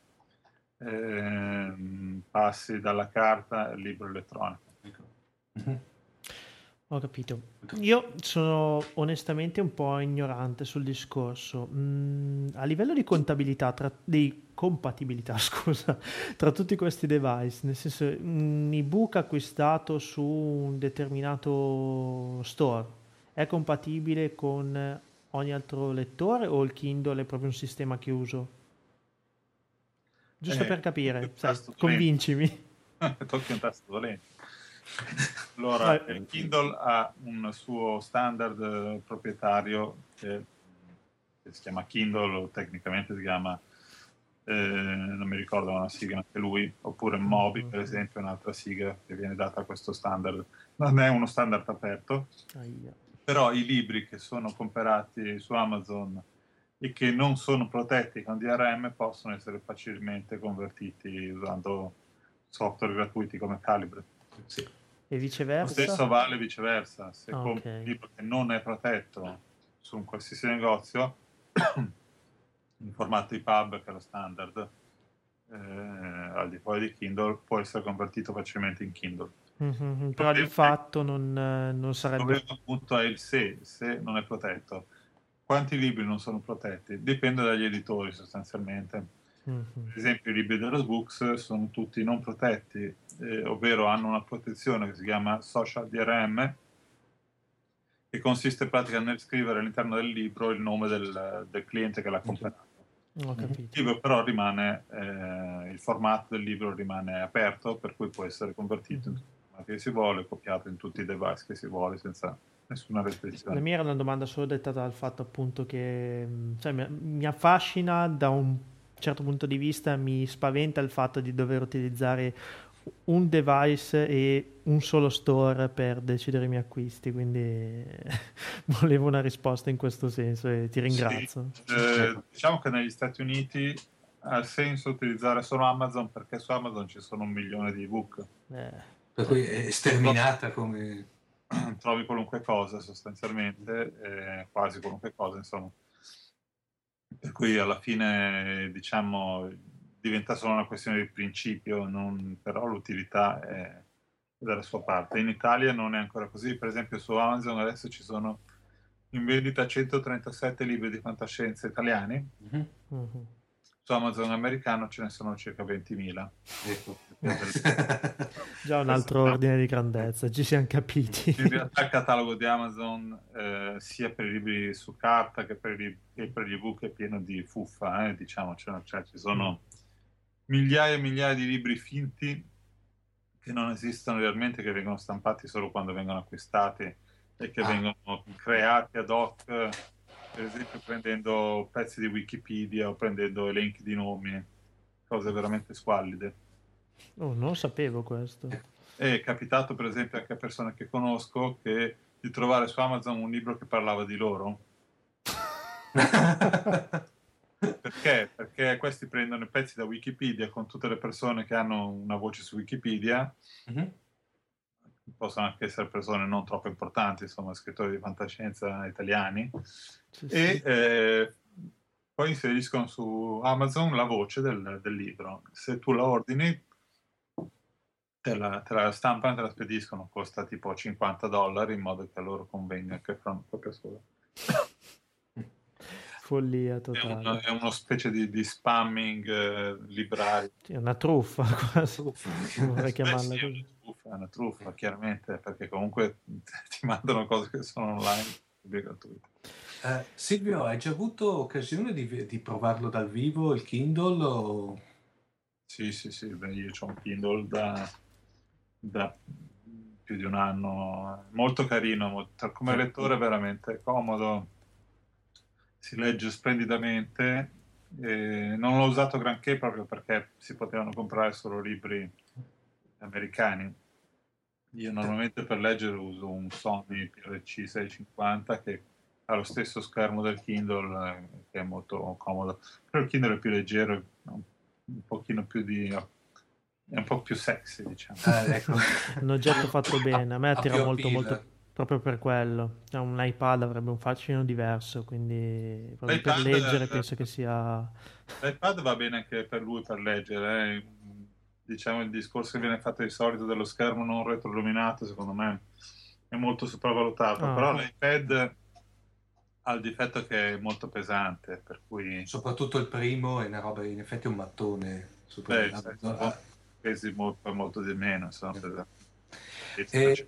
Speaker 7: ehm, passi dalla carta al libro elettronico.
Speaker 5: Ecco. Mhm.
Speaker 4: Ho capito. Io sono onestamente un po' ignorante sul discorso. Mm, a livello di contabilità, tra, di compatibilità, scusa, tra tutti questi device, nel senso, un ebook acquistato su un determinato store è compatibile con ogni altro lettore o il Kindle è proprio un sistema chiuso? Giusto
Speaker 7: Eh,
Speaker 4: per capire,
Speaker 7: tocchi un
Speaker 4: sai,
Speaker 7: tasto dolente.
Speaker 4: convincimi.
Speaker 7: Tocchi un tasto dolente. Allora,
Speaker 4: Vai.
Speaker 7: il Kindle ha un suo standard eh, proprietario che, che si chiama Kindle, o tecnicamente si chiama, eh, non mi ricordo una sigla anche lui, oppure Mobi, per esempio, è un'altra sigla che viene data a questo standard. Non è uno standard aperto,
Speaker 4: Aia.
Speaker 7: però i libri che sono comprati su Amazon e che non sono protetti con D R M possono essere facilmente convertiti usando software gratuiti come Calibre.
Speaker 5: Sì.
Speaker 4: E
Speaker 7: Lo
Speaker 4: viceversa?
Speaker 7: stesso vale viceversa, se
Speaker 4: Ah,
Speaker 7: compri
Speaker 4: ok.
Speaker 7: un libro che non è protetto su un qualsiasi negozio in formato E P U B, che è lo standard, eh, al di fuori di Kindle, può essere convertito facilmente in Kindle.
Speaker 4: Mhm, però di fatto non, eh, non
Speaker 7: Il
Speaker 4: sarebbe...
Speaker 7: problema appunto è il se, se non è protetto. Quanti libri non sono protetti? Dipende dagli editori sostanzialmente.
Speaker 4: Mhm.
Speaker 7: Per esempio i libri dello Books sono tutti non protetti, eh, ovvero hanno una protezione che si chiama Social D R M, che consiste in pratica nel scrivere all'interno del libro il nome del, del cliente che l'ha comprato.
Speaker 4: Ho
Speaker 7: Il
Speaker 4: capito.
Speaker 7: libro però rimane, eh, il formato del libro rimane aperto, per cui può essere convertito in tutti i formati che si vuole, copiato in tutti i device che si vuole senza nessuna
Speaker 4: La
Speaker 7: restrizione.
Speaker 4: mia era una domanda solo dettata dal fatto appunto che mh, cioè, mi, mi affascina da un certo punto di vista, mi spaventa il fatto di dover utilizzare un device e un solo store per decidere i miei acquisti, quindi volevo una risposta in questo senso e ti ringrazio.
Speaker 7: Sì, eh, diciamo che negli Stati Uniti ha senso utilizzare solo Amazon perché su Amazon ci sono un milione di ebook.
Speaker 4: Eh,
Speaker 5: Per cui è sterminata come...
Speaker 7: Trovi qualunque cosa sostanzialmente, eh, quasi qualunque cosa, insomma. Per cui alla fine, diciamo, diventa solo una questione di principio, non- però l'utilità è dalla sua parte. In Italia non è ancora così, per esempio su Amazon adesso ci sono in vendita centotrentasette libri di fantascienza italiani,
Speaker 5: Mhm.
Speaker 4: mhm.
Speaker 7: su Amazon americano ce ne sono circa ventimila.
Speaker 5: Ecco.
Speaker 4: Già un altro ordine di grandezza, ci siamo capiti.
Speaker 7: In realtà il catalogo di Amazon, eh, sia per i libri su carta che per, i, che per gli ebook, è pieno di fuffa, eh, diciamo, cioè, cioè, ci sono migliaia e migliaia di libri finti che non esistono realmente, che vengono stampati solo quando vengono acquistati e che
Speaker 5: Ah.
Speaker 7: vengono creati ad hoc, per esempio prendendo pezzi di Wikipedia o prendendo elenchi di nomi, cose veramente squallide.
Speaker 4: Oh, non sapevo questo.
Speaker 7: È capitato per esempio anche a persone che conosco che di trovare su Amazon un libro che parlava di loro. Perché? Perché questi prendono i pezzi da Wikipedia con tutte le persone che hanno una voce su Wikipedia,
Speaker 5: Mhm.
Speaker 7: possono anche essere persone non troppo importanti, insomma, scrittori di fantascienza italiani,
Speaker 4: Sì,
Speaker 7: e
Speaker 4: sì.
Speaker 7: eh, poi inseriscono su Amazon la voce del, del libro. Se tu la ordini, te la, te la stampano e te la spediscono, costa tipo cinquanta dollari in modo che a loro convenga che fa una copia sola.
Speaker 4: Follia
Speaker 7: È,
Speaker 4: totale.
Speaker 7: uno, è uno specie di, di spamming eh, librario.
Speaker 4: Sì, è una truffa quasi. Vorrei
Speaker 7: Beh,
Speaker 4: chiamarla
Speaker 7: sì, è
Speaker 4: così.
Speaker 7: una truffa, è una truffa, chiaramente, perché comunque ti mandano cose che sono online, è gratuito.
Speaker 5: Eh, Silvio, hai già avuto occasione di, di provarlo dal vivo il Kindle? O...
Speaker 7: Sì, sì, sì, beh, io ho un Kindle da, da più di un anno, molto carino, molto- come lettore veramente comodo, si legge splendidamente. Eh, non l'ho usato granché proprio perché si potevano comprare solo libri americani. Io normalmente per leggere uso un Sony P R C seicentocinquanta che ha lo stesso schermo del Kindle, eh, che è molto comodo. Però il Kindle è più leggero, è un, un pochino più di... è un po' più sexy, diciamo.
Speaker 5: Eh, ecco.
Speaker 4: Un oggetto fatto bene, a me
Speaker 5: Ha
Speaker 4: attira
Speaker 5: più
Speaker 4: molto,
Speaker 5: appeal.
Speaker 4: molto proprio per quello. Cioè, un iPad avrebbe un fascino diverso, quindi proprio per
Speaker 7: L'iPad,
Speaker 4: leggere
Speaker 7: eh,
Speaker 4: penso che sia...
Speaker 7: L'iPad va bene anche per lui per leggere, eh. Diciamo il discorso che viene fatto di solito dello schermo non retroilluminato, secondo me è molto sopravvalutato,
Speaker 4: Ah.
Speaker 7: però l'iPad ha il difetto che è molto pesante, per cui
Speaker 5: Soprattutto il primo è una roba, in effetti è un mattone. Super-
Speaker 7: beh, sai,
Speaker 5: ah,
Speaker 7: pesi molto, molto di meno, insomma, pesanti.
Speaker 5: E-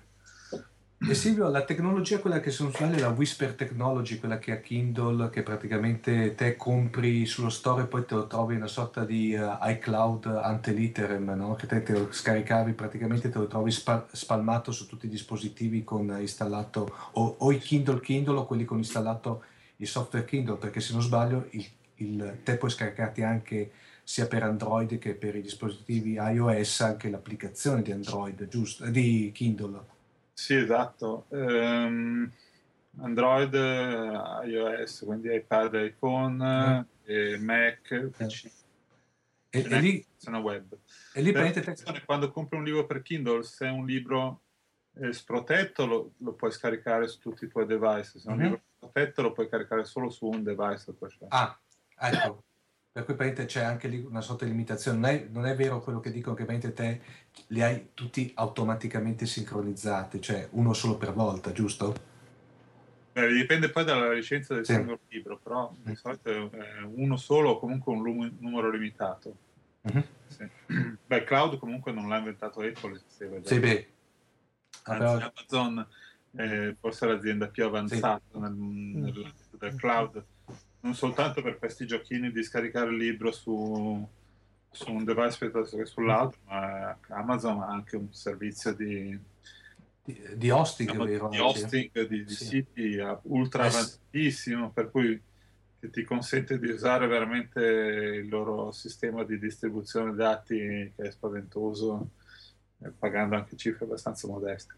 Speaker 5: E Silvio, la tecnologia, quella che se non sbaglio è la Whisper Technology, quella che ha Kindle, che praticamente te compri sullo store e poi te lo trovi una sorta di eh, iCloud ante litterem, no? Che te, te lo scaricavi, praticamente te lo trovi spa- spalmato su tutti i dispositivi con installato o, o i Kindle Kindle o quelli con installato il software Kindle, perché se non sbaglio il, il- te puoi scaricarti anche sia per Android che per i dispositivi iOS anche l'applicazione di Android, giusto? Di Kindle.
Speaker 7: Sì, esatto. Ehm, Android, eh, iOS, quindi iPad, iPhone, eh, Mac, P C.
Speaker 5: E,
Speaker 7: Ce
Speaker 5: e
Speaker 7: n'è
Speaker 5: lì,
Speaker 7: che sono web.
Speaker 5: e lì
Speaker 7: Però,
Speaker 5: praticamente te-
Speaker 7: attenzione, quando compri un libro per Kindle, se è un libro eh, sprotetto lo, lo puoi scaricare su tutti i tuoi device, se è un
Speaker 5: Mhm.
Speaker 7: libro protetto lo puoi caricare solo su un device. Poi c'è.
Speaker 5: Ah, ecco, per cui praticamente c'è anche lì una sorta di limitazione. Non è, non è vero quello che dicono che praticamente te li hai tutti automaticamente sincronizzati, cioè uno solo per volta, giusto?
Speaker 7: Beh, dipende poi dalla licenza del
Speaker 5: Sì.
Speaker 7: singolo libro, però di solito è uno solo o comunque un lum- numero limitato.
Speaker 5: Mhm.
Speaker 7: Sì. Beh, cloud comunque non l'ha inventato Apple, se vai
Speaker 5: Sì,
Speaker 7: da-
Speaker 5: beh. Ah,
Speaker 7: anzi
Speaker 5: però-
Speaker 7: Amazon è forse l'azienda più avanzata nel, nell'ambito del cloud, non soltanto per questi giochini di scaricare il libro su, su un device piuttosto che sull'altro, ma Amazon ha anche un servizio di,
Speaker 5: di, di hosting,
Speaker 7: diciamo,
Speaker 5: vero?
Speaker 7: di
Speaker 5: Anche?
Speaker 7: hosting di, di
Speaker 5: Sì.
Speaker 7: siti ultra
Speaker 5: Eh, sì.
Speaker 7: avanzatissimo, per cui che ti consente di usare veramente il loro sistema di distribuzione dati che è spaventoso, eh, pagando anche cifre abbastanza modeste.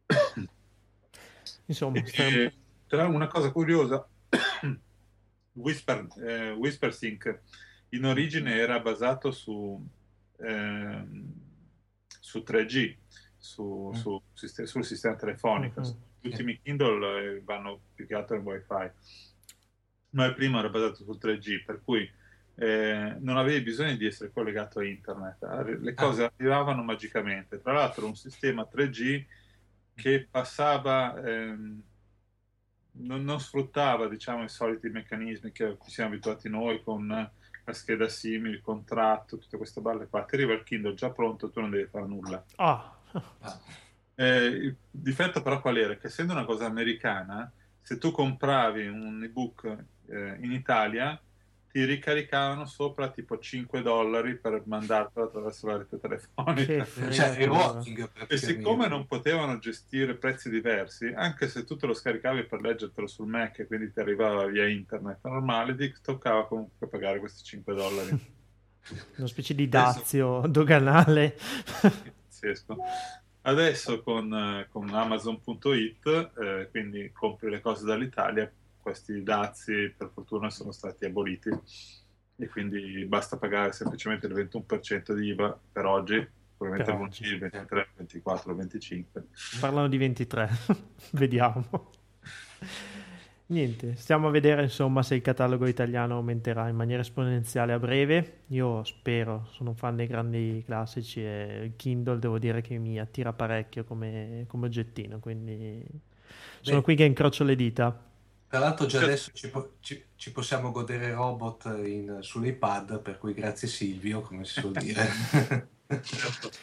Speaker 4: Insomma, stai un
Speaker 7: E, tra una cosa curiosa, Whisper, eh, WhisperSync in origine era basato su, ehm, su tre G, su, su siste- sul sistema telefonico.
Speaker 4: Mhm.
Speaker 7: Gli ultimi Kindle eh, vanno più che altro in Wi-Fi, ma il primo era basato sul tre G, per cui eh, non avevi bisogno di essere collegato a internet, eh, le cose arrivavano magicamente. Tra l'altro un sistema tre G che passava, ehm, non, non sfruttava, diciamo, i soliti meccanismi che a cui siamo abituati noi con la scheda SIM, il contratto, tutte queste balle qua. Ti arriva il Kindle già pronto, tu non devi fare nulla.
Speaker 4: Ah,
Speaker 7: Eh, il difetto però qual era? Che essendo una cosa americana, se tu compravi un ebook eh, in Italia, ti ricaricavano sopra tipo cinque dollari per mandartelo attraverso la rete telefonica.
Speaker 4: che
Speaker 5: Cioè, il
Speaker 4: fregatura.
Speaker 5: roaming
Speaker 7: E
Speaker 5: praticamente.
Speaker 7: siccome non potevano gestire prezzi diversi, anche se tu te lo scaricavi per leggertelo sul Mac e quindi ti arrivava via internet normale, ti toccava comunque pagare questi cinque dollari.
Speaker 4: Una specie di dazio doganale.
Speaker 7: Pazzesco. Adesso con, eh, con Amazon punto it, eh, quindi compri le cose dall'Italia, questi dazi per fortuna sono stati aboliti e quindi basta pagare semplicemente il ventuno per cento di I V A per oggi, probabilmente
Speaker 4: Per
Speaker 7: lunedì
Speaker 4: oggi.
Speaker 7: il ventitré, ventiquattro, venticinque.
Speaker 4: Parlano di ventitré. Vediamo. Niente, stiamo a vedere insomma se il catalogo italiano aumenterà in maniera esponenziale a breve. Io spero, sono un fan dei grandi classici e il Kindle devo dire che mi attira parecchio come, come oggettino, quindi sono
Speaker 5: Beh.
Speaker 4: qui che incrocio le dita.
Speaker 5: Tra l'altro già adesso ci, po- ci- ci possiamo godere robot in, sull'iPad, per cui grazie Silvio, come si suol dire.
Speaker 7: Certo.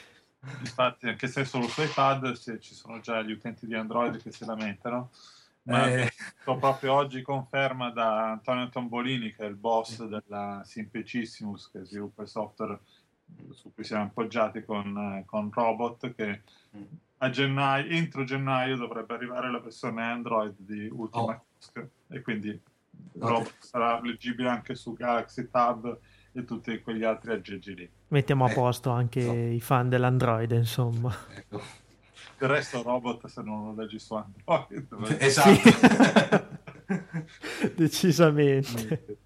Speaker 7: Infatti, anche se solo su iPad, se ci sono già gli utenti di Android che si lamentano, ma
Speaker 5: Eh.
Speaker 7: proprio oggi conferma da Antonio Tombolini, che è il boss della Simplicissimus, che sviluppa il software su cui siamo appoggiati con, con Robot, che a gennaio, entro gennaio dovrebbe arrivare la versione Android di Ultima
Speaker 5: Oh.
Speaker 7: Task, e quindi
Speaker 5: No,
Speaker 7: Robot sarà leggibile anche su Galaxy Tab e tutti quegli altri aggeggi lì.
Speaker 4: Mettiamo a
Speaker 5: Eh,
Speaker 4: posto anche
Speaker 5: so.
Speaker 4: i fan dell'Android, insomma.
Speaker 5: Ecco.
Speaker 7: Del resto Robot, se non lo leggi su Android, dove-
Speaker 5: Esatto.
Speaker 4: Decisamente.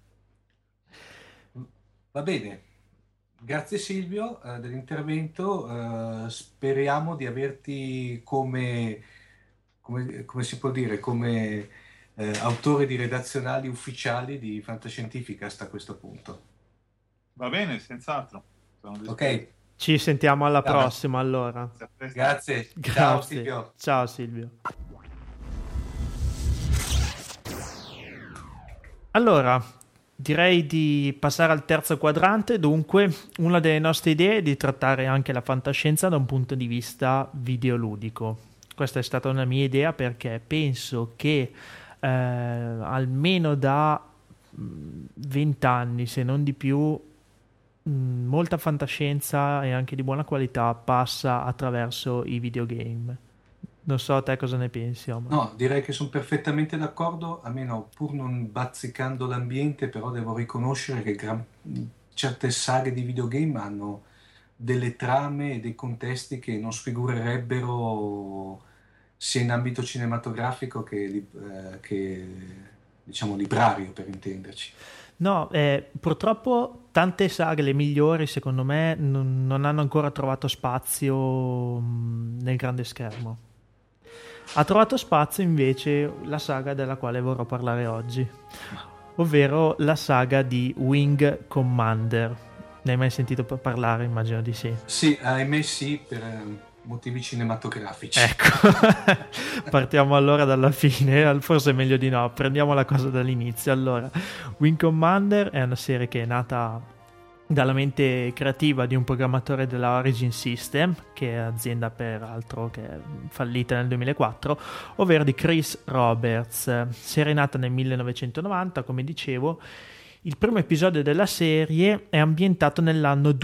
Speaker 5: Va bene. Grazie Silvio eh, dell'intervento. Eh, speriamo di averti come, come, come si può dire, come eh, autore di redazionali ufficiali di Fantascientificast a questo punto.
Speaker 7: va bene, senz'altro. Sono disposto.
Speaker 5: Ok,
Speaker 4: Ci sentiamo alla
Speaker 5: Ciao.
Speaker 4: prossima, allora.
Speaker 7: A presto.
Speaker 5: grazie. Ciao
Speaker 4: Grazie.
Speaker 5: Silvio.
Speaker 4: Ciao Silvio. Allora, direi di passare al terzo quadrante. Dunque, una delle nostre idee è di trattare anche la fantascienza da un punto di vista videoludico. Questa è stata una mia idea perché penso che eh, almeno da vent'anni, se non di più, mh, molta fantascienza e anche di buona qualità passa attraverso i videogame. Non so te cosa ne pensi, Omar.
Speaker 5: No, direi che sono perfettamente d'accordo, almeno pur non bazzicando l'ambiente, però devo riconoscere che gran- certe saghe di videogame hanno delle trame e dei contesti che non sfigurerebbero sia in ambito cinematografico che, li- eh, che, diciamo librario, per intenderci.
Speaker 4: No, eh, purtroppo tante saghe, le migliori secondo me, non, non hanno ancora trovato spazio mh, nel grande schermo. Ha trovato spazio invece la saga della quale vorrò parlare oggi, ovvero la saga di Wing Commander. Ne hai mai sentito pa- parlare? Immagino di sì.
Speaker 5: Sì, ahimè sì, per eh, motivi cinematografici.
Speaker 4: Ecco, partiamo allora dalla fine, forse è meglio di no, prendiamo la cosa dall'inizio. Allora, Wing Commander è una serie che è nata dalla mente creativa di un programmatore della Origin System, che è azienda peraltro che è fallita nel duemilaquattro, ovvero di Chris Roberts. Serie nata nel millenovecentonovanta, come dicevo. Il primo episodio della serie è ambientato nell'anno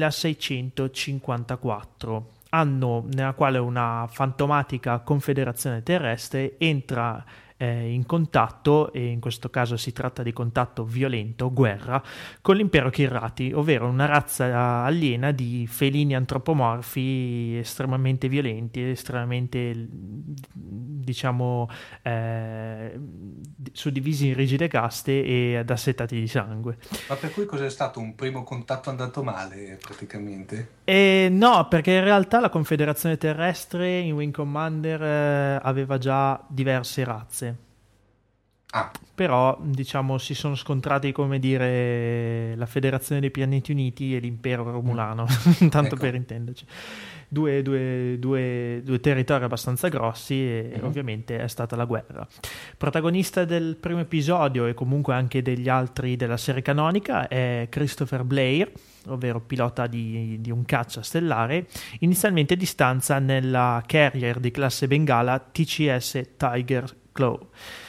Speaker 4: duemilaseicentocinquantaquattro, anno nella quale una fantomatica confederazione terrestre entra eh, in contatto, e in questo caso si tratta di contatto violento, guerra, con l'impero Kirrati, ovvero una razza aliena di felini antropomorfi estremamente violenti, estremamente, diciamo, eh, suddivisi in rigide caste e assetati di sangue.
Speaker 5: Ma per cui cos'è stato un primo contatto andato male, praticamente?
Speaker 4: E no, perché in realtà la Confederazione Terrestre in Wing Commander eh, aveva già diverse razze.
Speaker 5: Ah,
Speaker 4: Però, diciamo, si sono scontrati, come dire, la Federazione dei Pianeti Uniti e l'impero romulano, tanto
Speaker 5: Ecco.
Speaker 4: per intenderci. Due, due, due, due territori abbastanza grossi e
Speaker 5: Mhm.
Speaker 4: ovviamente è stata la guerra. Protagonista del primo episodio e comunque anche degli altri della serie canonica è Christopher Blair, ovvero pilota di, di un caccia stellare, inizialmente di stanza nella carrier di classe Bengala T C S Tiger Claw.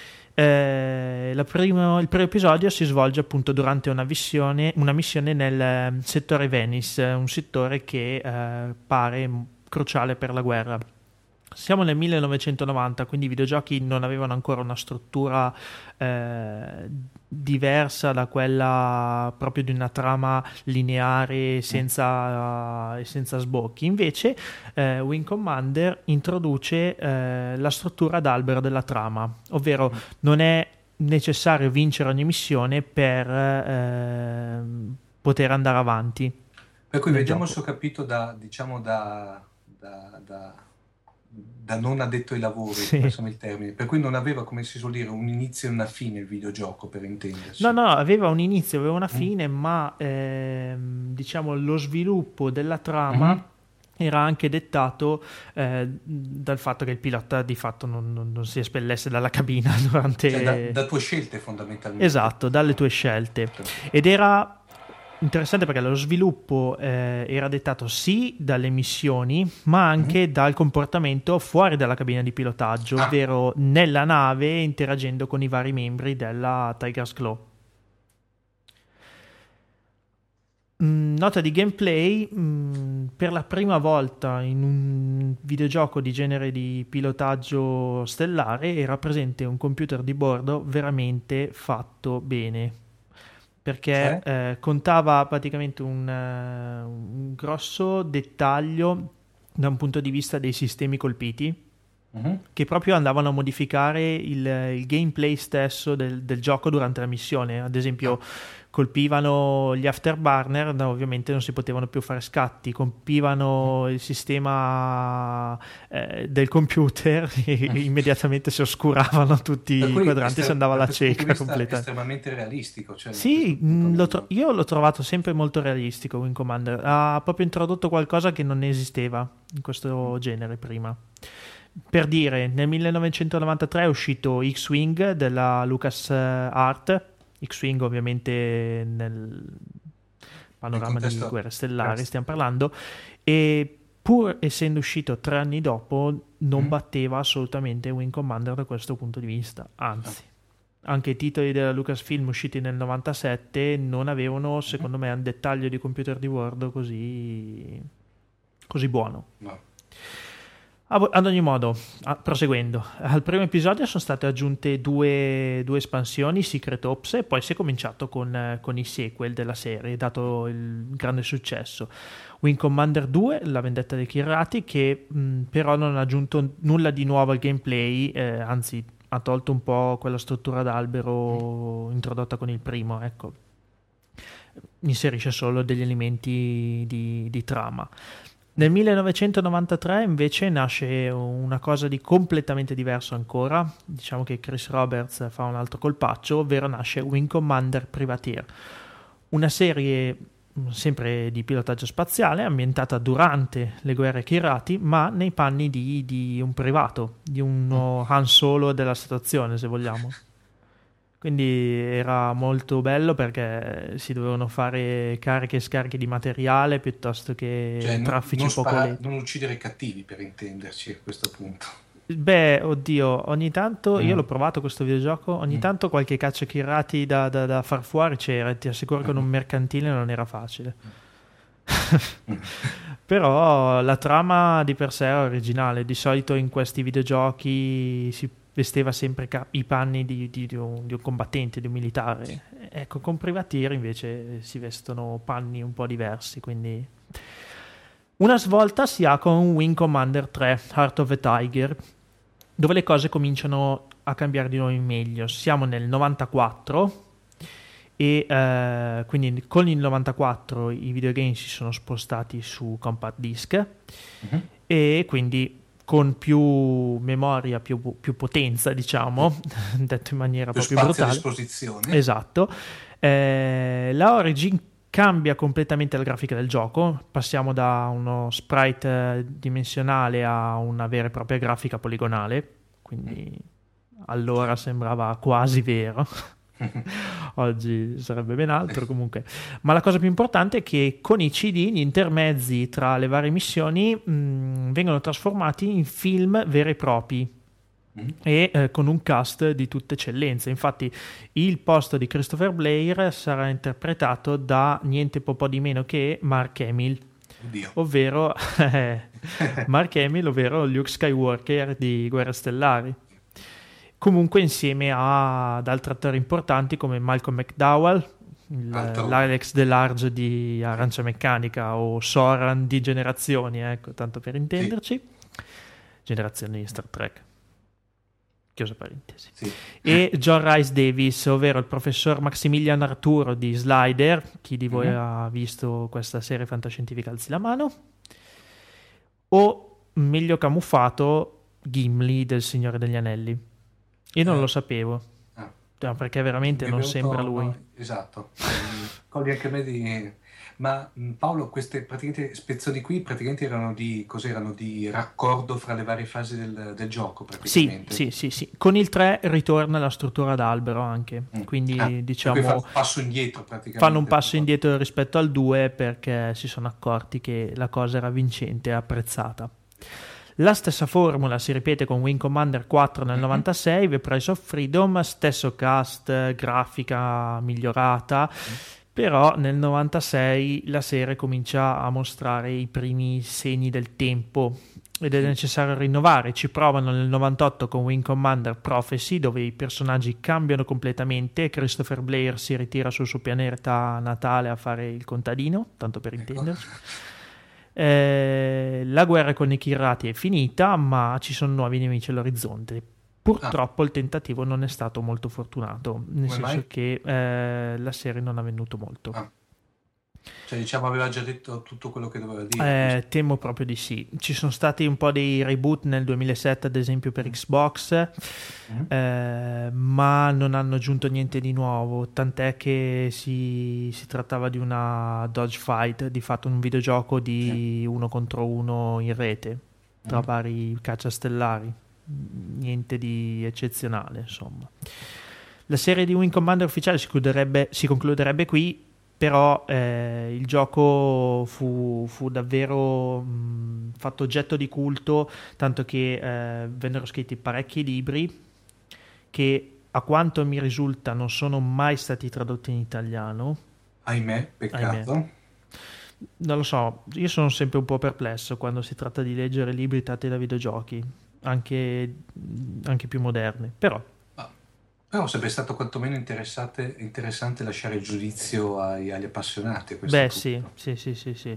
Speaker 4: Eh, la primo, il primo episodio si svolge appunto durante una, visione, una missione nel eh, settore Venice, un settore che eh, pare cruciale per la guerra. Siamo nel millenovecentonovanta, quindi i videogiochi non avevano ancora una struttura eh, diversa da quella proprio di una trama lineare senza, uh, senza sbocchi. Invece eh, Wing Commander introduce eh, la struttura ad albero della trama, ovvero non è necessario vincere ogni missione per eh, poter andare avanti.
Speaker 5: per cui
Speaker 4: nel
Speaker 5: vediamo
Speaker 4: gioco.
Speaker 5: se ho capito da, diciamo, da, da, da, da non addetto ai lavori,
Speaker 4: Sì.
Speaker 5: passami il termine, per cui non aveva, come si suol dire, un inizio e una fine il videogioco, per intendersi.
Speaker 4: No, no, aveva un inizio, aveva una fine, ma ehm, diciamo lo sviluppo della trama
Speaker 5: Mhm.
Speaker 4: era anche dettato eh, dal fatto che il pilota di fatto non, non- non si espellesse dalla cabina durante...
Speaker 5: Cioè, da, da tue scelte fondamentalmente.
Speaker 4: Esatto, dalle tue scelte. Ed era interessante perché lo sviluppo eh, era dettato sì dalle missioni, ma anche mm-hmm. dal comportamento fuori dalla cabina di pilotaggio, ah. ovvero nella nave interagendo con i vari membri della Tiger's Claw. Mm, nota di gameplay, mm, per la prima volta in un videogioco di genere di pilotaggio stellare era presente un computer di bordo veramente fatto bene, perché eh? Eh, contava praticamente un, uh, un grosso dettaglio da un punto di vista dei sistemi colpiti, uh-huh. che proprio andavano a modificare il, il gameplay stesso del, del gioco durante la missione. Ad esempio oh. colpivano gli afterburner, no, ovviamente non si potevano più fare scatti, colpivano il sistema eh, del computer e immediatamente si oscuravano tutti i quadranti, si andava alla cieca completamente.
Speaker 5: È estremamente realistico. Cioè
Speaker 4: sì, mh, l'ho tro- io l'ho trovato sempre molto realistico Wing Commander, ha proprio introdotto qualcosa che non esisteva in questo genere prima. Per dire, nel millenovecentonovantatré è uscito X-Wing della LucasArts, X-Wing ovviamente nel panorama di Guerre Stellari yes. stiamo parlando, e pur essendo uscito tre anni dopo non mm. batteva assolutamente Wing Commander da questo punto di vista, anzi oh. anche i titoli della Lucasfilm usciti nel novantasette non avevano secondo me un dettaglio di computer di bordo così così buono. No. Ad ogni modo, proseguendo, al primo episodio sono state aggiunte due, due espansioni, Secret Ops, e poi si è cominciato con, con i sequel della serie, dato il grande successo. Wing Commander due, la vendetta dei Kirrati, che mh, però non ha aggiunto nulla di nuovo al gameplay, eh, anzi ha tolto un po' quella struttura d'albero introdotta con il primo, ecco. Inserisce solo degli elementi di, di trama. Nel millenovecentonovantatré invece nasce una cosa di completamente diverso ancora, diciamo che Chris Roberts fa un altro colpaccio, ovvero nasce Wing Commander Privateer, una serie sempre di pilotaggio spaziale ambientata durante le guerre Kirrati, ma nei panni di, di un privato, di uno Han Solo della situazione, se vogliamo. Quindi era molto bello perché si dovevano fare cariche e scariche di materiale piuttosto che
Speaker 5: cioè,
Speaker 4: traffici
Speaker 5: non, non
Speaker 4: poco
Speaker 5: spara,
Speaker 4: lenti.
Speaker 5: Non uccidere i cattivi, per intenderci a questo punto.
Speaker 4: Beh, oddio, ogni tanto, mm. io l'ho provato questo videogioco, ogni mm. tanto qualche caccia Kirrati da, da, da far fuori c'era, ti assicuro che con un mercantile non era facile. Mm. Però la trama di per sé è originale, di solito in questi videogiochi si vesteva sempre ca- i panni di, di, di, un, di un combattente, di un militare. Ecco, con Privateer invece si vestono panni un po' diversi, quindi una svolta si ha con Wing Commander tre, Heart of the Tiger, dove le cose cominciano a cambiare di nuovo in meglio. Siamo nel novantaquattro e eh, quindi con il novantaquattro i videogame si sono spostati su compact disc uh-huh. e quindi con più memoria, più, più potenza, diciamo, detto in maniera
Speaker 5: più
Speaker 4: proprio brutale.
Speaker 5: Più spazio a disposizione.
Speaker 4: Esatto. Eh, la Origin cambia completamente la grafica del gioco, passiamo da uno sprite dimensionale a una vera e propria grafica poligonale, quindi allora sembrava quasi vero. Oggi sarebbe ben altro comunque, ma la cosa più importante è che con i C D gli intermezzi tra le varie missioni mh, vengono trasformati in film veri e propri mm. e eh, con un cast di tutta eccellenza. Infatti il posto di Christopher Blair sarà interpretato da niente po' di meno che Mark Hamill, Oddio. ovvero Mark Hamill, ovvero Luke Skywalker di Guerre Stellari. Comunque insieme a, ad altri attori importanti come Malcolm McDowell, il, l'Alex DeLarge di Arancia Meccanica o Soran di Generazioni, ecco, tanto per intenderci. Sì. Generazioni di Star Trek. Chiusa parentesi. Sì. E John Rhys Davis, ovvero il professor Maximilian Arturo di Slider. Chi di voi mm-hmm. ha visto questa serie fantascientifica alzi la mano. O meglio camuffato Gimli del Signore degli Anelli. Io non eh. lo sapevo, ah. perché veramente non sembra lui.
Speaker 5: No, esatto, cogli anche me di... Ma mh, Paolo, queste praticamente spezzoni qui praticamente erano di cos'erano di raccordo fra le varie fasi del, del gioco
Speaker 4: Sì,
Speaker 5: praticamente.
Speaker 4: sì, sì, sì. Con il tre ritorna la struttura d'albero anche,
Speaker 5: Mm.
Speaker 4: quindi
Speaker 5: Ah, per cui
Speaker 4: diciamo
Speaker 5: fa un passo indietro praticamente.
Speaker 4: fanno un passo indietro rispetto al due perché si sono accorti che la cosa era vincente e apprezzata. La stessa formula si ripete con Wing Commander quattro nel novantasei, The Price of Freedom, stesso cast, grafica migliorata, però nel novantasei la serie comincia a mostrare i primi segni del tempo ed è necessario rinnovare. Ci provano nel novantotto con Wing Commander Prophecy, dove i personaggi cambiano completamente e Christopher Blair si ritira sul suo pianeta natale a fare il contadino, tanto per intenderci. Eh, la guerra con i Kirrati è finita, ma ci sono nuovi nemici all'orizzonte. Purtroppo il tentativo non è stato molto fortunato, nel
Speaker 5: Come
Speaker 4: senso
Speaker 5: mai?
Speaker 4: che eh, la serie non ha venduto molto.
Speaker 5: Ah. Cioè diciamo aveva già detto tutto quello che doveva dire.
Speaker 4: Eh, temo proprio di sì. Ci sono stati un po' dei reboot nel duemilasette, ad esempio per Xbox,
Speaker 5: Mm.
Speaker 4: eh, ma non hanno aggiunto niente di nuovo, tant'è che si, si trattava di una dogfight, di fatto un videogioco di uno contro uno in rete tra
Speaker 5: Mm.
Speaker 4: vari cacciastellari, niente di eccezionale, insomma. La serie di Wing Commander ufficiale si concluderebbe, si concluderebbe qui, però eh, il gioco fu, fu davvero mh, fatto oggetto di culto, tanto che eh, vennero scritti parecchi libri che, a quanto mi risulta, non sono mai stati tradotti in italiano.
Speaker 5: Ahimè, peccato.
Speaker 4: Ahimè. Non lo so, io sono sempre un po' perplesso quando si tratta di leggere libri tratti da videogiochi, anche, anche più moderni, però
Speaker 5: Ma- Però sarebbe stato quantomeno interessante, interessante lasciare il giudizio ai- agli appassionati a questo
Speaker 4: beh
Speaker 5: punto.
Speaker 4: sì, sì, sì, sì, sì.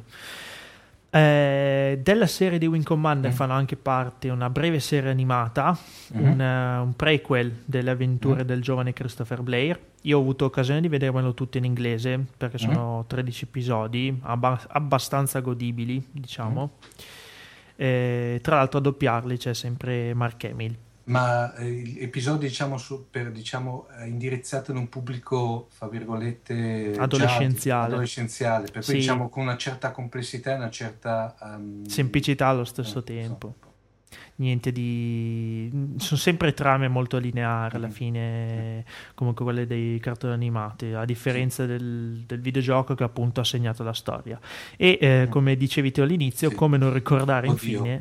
Speaker 4: Eh, della serie di Wing Commander
Speaker 5: Mm.
Speaker 4: fanno anche parte una breve serie animata,
Speaker 5: Mhm.
Speaker 4: un, eh, un prequel delle avventure
Speaker 5: Mm.
Speaker 4: del giovane Christopher Blair. Io ho avuto occasione di vedermelo tutto in inglese perché sono tredici episodi abba- abbastanza godibili, diciamo. Eh, tra l'altro a doppiarli c'è sempre Mark Hamill.
Speaker 5: Ma eh, episodi diciamo, su, per, diciamo eh, indirizzati ad un pubblico, fra virgolette, già
Speaker 4: Adolescenziale.
Speaker 5: adolescenziale, per cui
Speaker 4: Sì.
Speaker 5: diciamo con una certa complessità e una certa ehm,
Speaker 4: Semplicità allo stesso
Speaker 5: eh,
Speaker 4: tempo.
Speaker 5: so.
Speaker 4: Niente di... sono sempre trame molto lineari alla
Speaker 5: Mhm.
Speaker 4: fine, comunque quelle dei cartoni animati, a differenza del, del videogioco che appunto ha segnato la storia. E eh, come dicevi tu all'inizio,
Speaker 5: Sì.
Speaker 4: come non ricordare
Speaker 5: Oddio.
Speaker 4: infine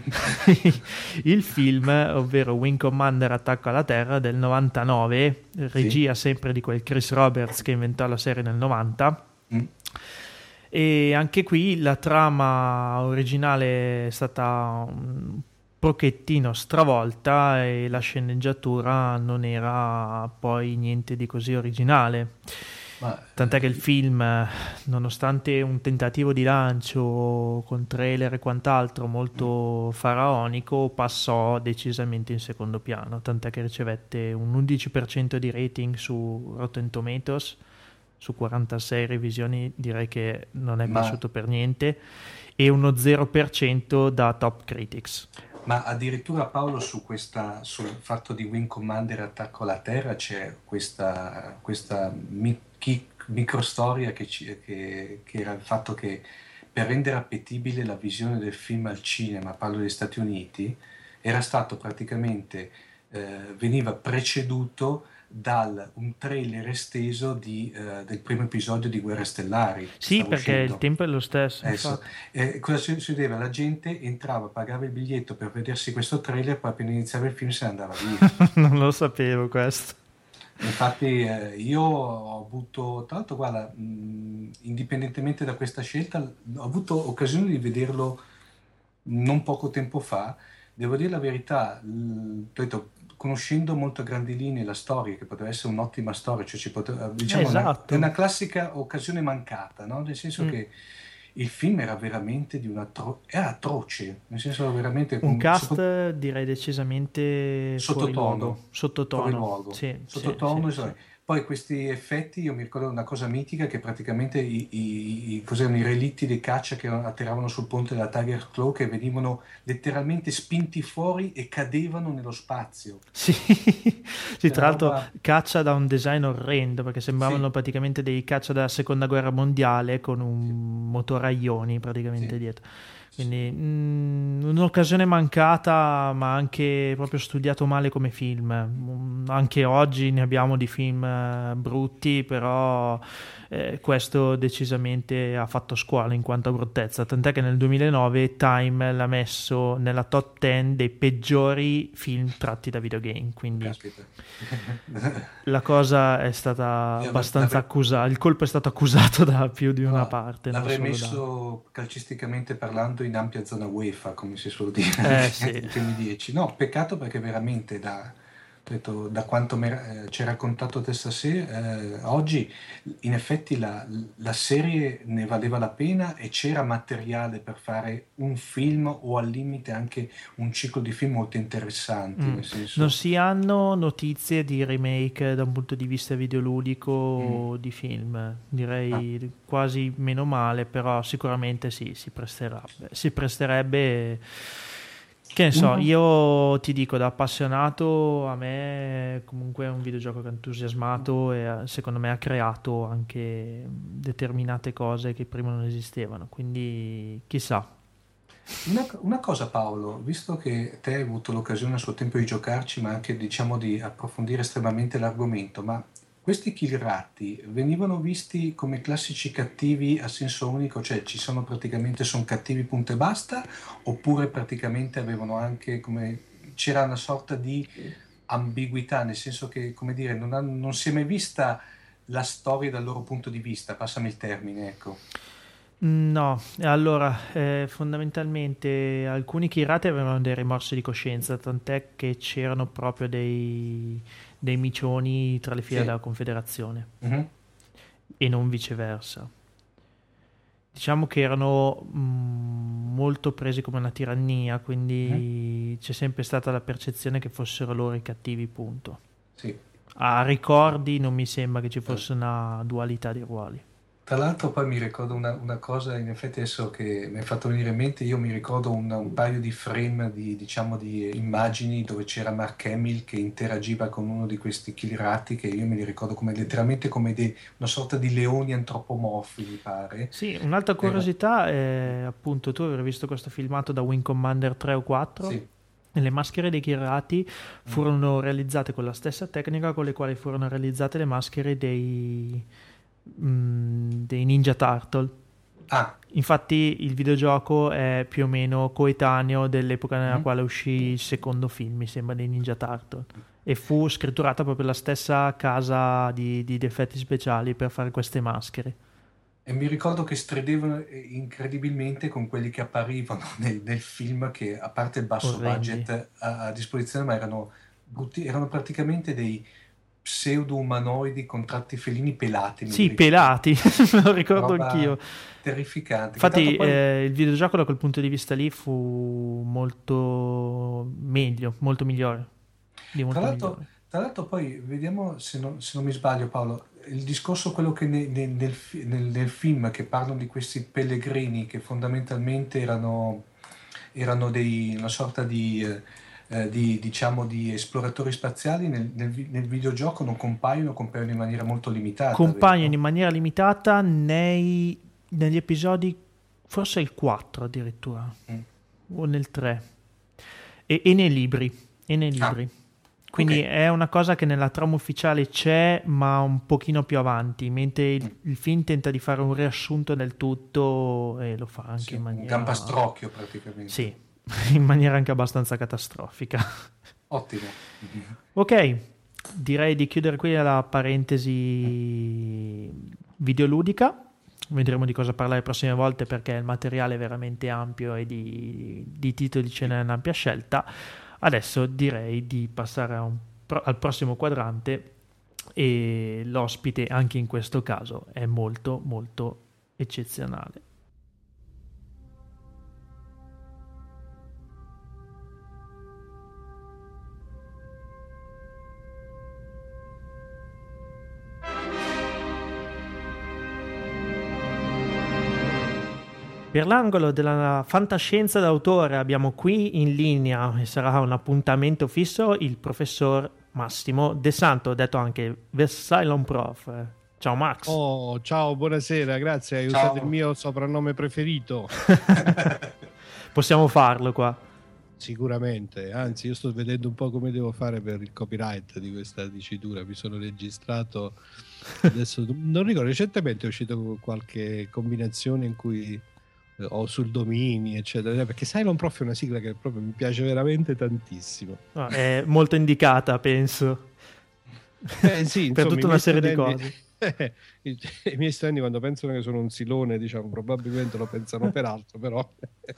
Speaker 4: il film, ovvero Wing Commander Attacco alla Terra del novantanove, regia sempre di quel Chris Roberts che inventò la serie nel novanta.
Speaker 5: Mm.
Speaker 4: E anche qui la trama originale è stata un pochettino stravolta e la sceneggiatura non era poi niente di così originale.
Speaker 5: Ma,
Speaker 4: Tant'è che il film, nonostante un tentativo di lancio con trailer e quant'altro molto faraonico, passò decisamente in secondo piano. Tant'è che ricevette un undici per cento di rating su Rotten Tomatoes, su quarantasei revisioni, direi che non è
Speaker 5: Ma-
Speaker 4: piaciuto per niente, e uno zero per cento da Top Critics.
Speaker 5: Ma addirittura Paolo su questa, sul fatto di Wing Commander Attacco alla Terra c'è questa, questa mi- chi- microstoria che, ci- che- che era il fatto che per rendere appetibile la visione del film al cinema, parlo degli Stati Uniti, era stato praticamente, eh, veniva preceduto da un trailer esteso di, eh, del primo episodio di Guerre Stellari. che
Speaker 4: Sì,
Speaker 5: stava
Speaker 4: perché
Speaker 5: uscendo.
Speaker 4: il tempo è lo stesso,
Speaker 5: Adesso,
Speaker 4: infatti.
Speaker 5: eh, cosa si- succedeva? La gente entrava, pagava il biglietto per vedersi questo trailer, poi appena iniziava il film se ne andava via.
Speaker 4: Non lo sapevo questo.
Speaker 5: Infatti eh, io ho avuto, tra l'altro guarda, mh, indipendentemente da questa scelta, ho avuto occasione di vederlo non poco tempo fa. Devo dire la verità, l- ho detto, conoscendo molto a grandi linee la storia, che poteva essere un'ottima storia, cioè ci poteva, diciamo, una-
Speaker 4: Esatto.
Speaker 5: è una classica occasione mancata, no? Nel senso
Speaker 4: Mm.
Speaker 5: che il film era veramente di una atro- era atroce, nel senso veramente
Speaker 4: Un
Speaker 5: con-
Speaker 4: cast
Speaker 5: sotto-
Speaker 4: direi decisamente fuori
Speaker 5: Sottotono.
Speaker 4: luogo, sottotono,
Speaker 5: fuori luogo,
Speaker 4: sì,
Speaker 5: sottotono,
Speaker 4: sì, sì,
Speaker 5: insomma,
Speaker 4: sì.
Speaker 5: Poi questi effetti, io mi ricordo una cosa mitica che praticamente i, i- i- cos'erano i relitti di caccia che atterravano sul ponte della Tiger Claw che venivano letteralmente spinti fuori e cadevano nello spazio.
Speaker 4: Sì, sì,
Speaker 5: C'era
Speaker 4: tra l'altro
Speaker 5: roba...
Speaker 4: caccia da un design orrendo perché sembravano
Speaker 5: Sì,
Speaker 4: praticamente dei caccia della seconda guerra mondiale con un motore a ioni praticamente
Speaker 5: sì,
Speaker 4: dietro.
Speaker 5: sì.
Speaker 4: Quindi mm, un'occasione mancata, ma anche proprio studiato male come film. Mm, anche oggi ne abbiamo di film eh, brutti, però eh, questo decisamente ha fatto scuola in quanto a bruttezza. Tant'è che nel duemilanove Time l'ha messo nella top dieci dei peggiori film tratti da videogame. Quindi
Speaker 5: Caspita.
Speaker 4: la cosa è stata
Speaker 5: Io avre-
Speaker 4: abbastanza
Speaker 5: l'avrei
Speaker 4: accusata. Il colpo è stato accusato da più di una
Speaker 5: no,
Speaker 4: parte, non
Speaker 5: l'avrei
Speaker 4: solo da.
Speaker 5: messo calcisticamente parlando in ampia zona UEFA, come si suol dire,
Speaker 4: Eh
Speaker 5: anche
Speaker 4: sì.
Speaker 5: i primi dieci. No, peccato perché veramente da, detto, da quanto mi ra- eh, ci hai raccontato te stasera, eh, oggi in effetti la, la serie ne valeva la pena e c'era materiale per fare un film o al limite anche un ciclo di film molto interessanti,
Speaker 4: Mm.
Speaker 5: nel
Speaker 4: Non
Speaker 5: senso...
Speaker 4: si hanno notizie di remake da un punto di vista
Speaker 5: mm,
Speaker 4: videoludico di film,
Speaker 5: ah,
Speaker 4: direi quasi meno male, però sicuramente sì, si presterebbe. Si presterebbe, che ne so,
Speaker 5: uno?
Speaker 4: io ti dico da appassionato, a me comunque è un videogioco che ha entusiasmato e eh, secondo me ha creato anche determinate cose che prima non esistevano, quindi chissà.
Speaker 5: Una, una cosa Paolo, visto che te hai avuto l'occasione a suo tempo di giocarci, ma anche diciamo di approfondire estremamente l'argomento, ma questi kill ratti venivano visti come classici cattivi a senso unico, cioè ci sono praticamente sono cattivi punto e basta, oppure praticamente avevano anche come c'era una sorta di ambiguità, nel senso che, come dire, non, ha- non si è mai vista la storia dal loro punto di vista, passami il termine, ecco.
Speaker 4: No, allora, eh, fondamentalmente alcuni chirati avevano dei rimorsi di coscienza, tant'è che c'erano proprio dei, dei micioni tra le file
Speaker 5: Sì.
Speaker 4: della Confederazione
Speaker 5: Mhm.
Speaker 4: e non viceversa. Diciamo che erano mm, molto presi come una tirannia,
Speaker 5: Mhm.
Speaker 4: quindi c'è sempre stata la percezione che fossero loro i cattivi, punto.
Speaker 5: Sì.
Speaker 4: A ricordi non mi sembra che ci
Speaker 5: Eh.
Speaker 4: fosse una dualità di ruoli.
Speaker 5: Tra l'altro poi mi ricordo una, una cosa, in effetti adesso che mi hai fatto venire in mente, io mi ricordo un, un paio di frame di, diciamo, di immagini dove c'era Mark Hamill che interagiva con uno di questi killrati che io me li ricordo come letteralmente come dei- una sorta di leoni antropomorfi, mi pare.
Speaker 4: Sì, un'altra
Speaker 5: Era-
Speaker 4: curiosità è appunto tu aver visto questo filmato da Wing Commander tre o quattro
Speaker 5: sì.
Speaker 4: e le maschere dei Kirati
Speaker 5: Mm.
Speaker 4: furono realizzate con la stessa tecnica con le quali furono realizzate le maschere dei, mm, dei Ninja Turtle.
Speaker 5: Ah,
Speaker 4: Infatti il videogioco è più o meno coetaneo dell'epoca nella
Speaker 5: mhm.
Speaker 4: quale uscì il secondo film, mi sembra, dei Ninja Turtle. E fu scritturata proprio la stessa casa di, di effetti speciali per fare queste maschere.
Speaker 5: E mi ricordo che stridevano eh, incredibilmente con quelli che apparivano nel, nel film che, a parte il basso
Speaker 4: Orrendi.
Speaker 5: budget a, a disposizione, ma erano, brutti- erano praticamente dei pseudo-umanoidi con tratti felini pelati, me li
Speaker 4: Sì,
Speaker 5: ricordo.
Speaker 4: pelati, me lo ricordo anch'io.
Speaker 5: Roba terrificante. Che tanto
Speaker 4: Infatti,
Speaker 5: poi,
Speaker 4: eh, il videogioco da quel punto di vista lì fu molto meglio, molto migliore, di
Speaker 5: tra
Speaker 4: molto
Speaker 5: l'altro,
Speaker 4: migliore.
Speaker 5: tra l'altro poi, vediamo se non, se non mi sbaglio Paolo, il discorso quello che ne- ne- nel, fi- nel- nel film che parlano di questi pellegrini che fondamentalmente erano, erano dei, una sorta di, eh, eh, di, diciamo, di esploratori spaziali, nel, nel vi- nel videogioco non compaiono, compaiono in maniera molto limitata,
Speaker 4: Compaiono
Speaker 5: vero?
Speaker 4: in maniera limitata nei- negli episodi, forse il quattro addirittura,
Speaker 5: Mm.
Speaker 4: o nel tre, e, e nei libri, e nei
Speaker 5: Ah,
Speaker 4: libri.
Speaker 5: ok.
Speaker 4: Quindi è una cosa che nella trama ufficiale c'è, ma un pochino più avanti, mentre il,
Speaker 5: Mm.
Speaker 4: il film tenta di fare un riassunto del tutto e lo fa anche
Speaker 5: Sì,
Speaker 4: in
Speaker 5: un
Speaker 4: maniera,
Speaker 5: gampastrocchio praticamente.
Speaker 4: sì, in maniera anche abbastanza catastrofica.
Speaker 5: Ottimo.
Speaker 4: Ok, direi di chiudere qui la parentesi videoludica. Vedremo di cosa parlare le prossime volte perché il materiale è veramente ampio e di, di titoli ce n'è un'ampia scelta. Adesso direi di passare a un pro- al prossimo quadrante e l'ospite anche in questo caso è molto molto eccezionale. Per l'angolo della fantascienza d'autore abbiamo qui in linea, e sarà un appuntamento fisso, il professor Massimo De Santo, detto anche The Cylon Prof. Ciao Max.
Speaker 8: Oh, ciao, buonasera, grazie, hai
Speaker 5: Ciao.
Speaker 8: usato il mio soprannome preferito.
Speaker 4: Possiamo farlo qua.
Speaker 8: Sicuramente, anzi io sto vedendo un po' come devo fare per il copyright di questa dicitura, mi sono registrato, adesso non ricordo, recentemente è uscito qualche combinazione in cui eh, ho sul domini eccetera, perché Cylon Prof è una sigla che proprio mi piace veramente tantissimo.
Speaker 4: No, è molto indicata, penso.
Speaker 8: Eh, sì,
Speaker 4: Per
Speaker 8: insomma,
Speaker 4: tutta
Speaker 8: i
Speaker 4: una
Speaker 8: miei
Speaker 4: serie di
Speaker 8: studenti-
Speaker 4: cose.
Speaker 8: eh, i, i miei studenti quando pensano che sono un silone, diciamo, probabilmente lo pensano per altro, però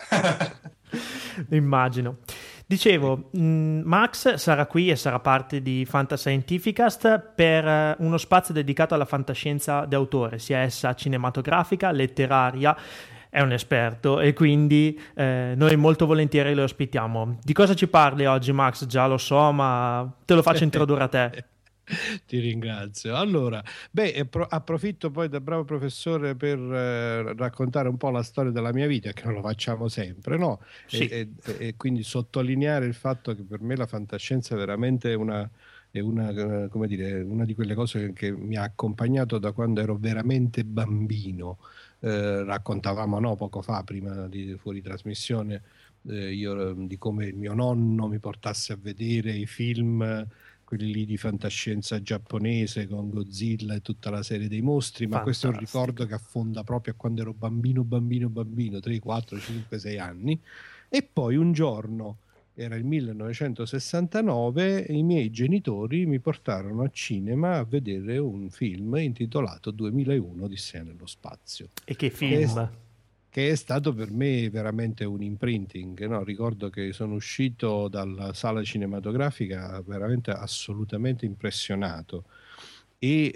Speaker 4: Immagino. Dicevo, mh, Max sarà qui e sarà parte di Fantascientificast per eh, uno spazio dedicato alla fantascienza d'autore, sia essa cinematografica, letteraria. È un esperto e quindi eh, noi molto volentieri lo ospitiamo. Di cosa ci parli oggi, Max? Già lo so, ma te lo faccio introdurre a te.
Speaker 8: ti ringrazio. Allora, beh, appro- approfitto poi del bravo professore per eh, raccontare un po' la storia della mia vita, che non lo facciamo sempre, no?
Speaker 4: Sì.
Speaker 8: E, e- e quindi sottolineare il fatto che per me la fantascienza è veramente una, è una, eh, come dire, una di quelle cose che, che mi ha accompagnato da quando ero veramente bambino. Eh, raccontavamo, no, poco fa, prima di fuori trasmissione, eh, io, eh, di come il mio nonno mi portasse a vedere i film, eh, quelli lì di fantascienza giapponese con Godzilla e tutta la serie dei mostri, ma questo è un
Speaker 4: Fantastico.
Speaker 8: ricordo che affonda proprio a quando ero bambino, bambino, bambino, tre, quattro, cinque, sei anni. E poi un giorno, era il millenovecentosessantanove, i miei genitori mi portarono a cinema a vedere un film intitolato duemilauno Odissea nello spazio,
Speaker 4: E che
Speaker 8: che è,
Speaker 4: film?
Speaker 8: che è stato per me veramente un imprinting, no? Ricordo che sono uscito dalla sala cinematografica veramente assolutamente impressionato. E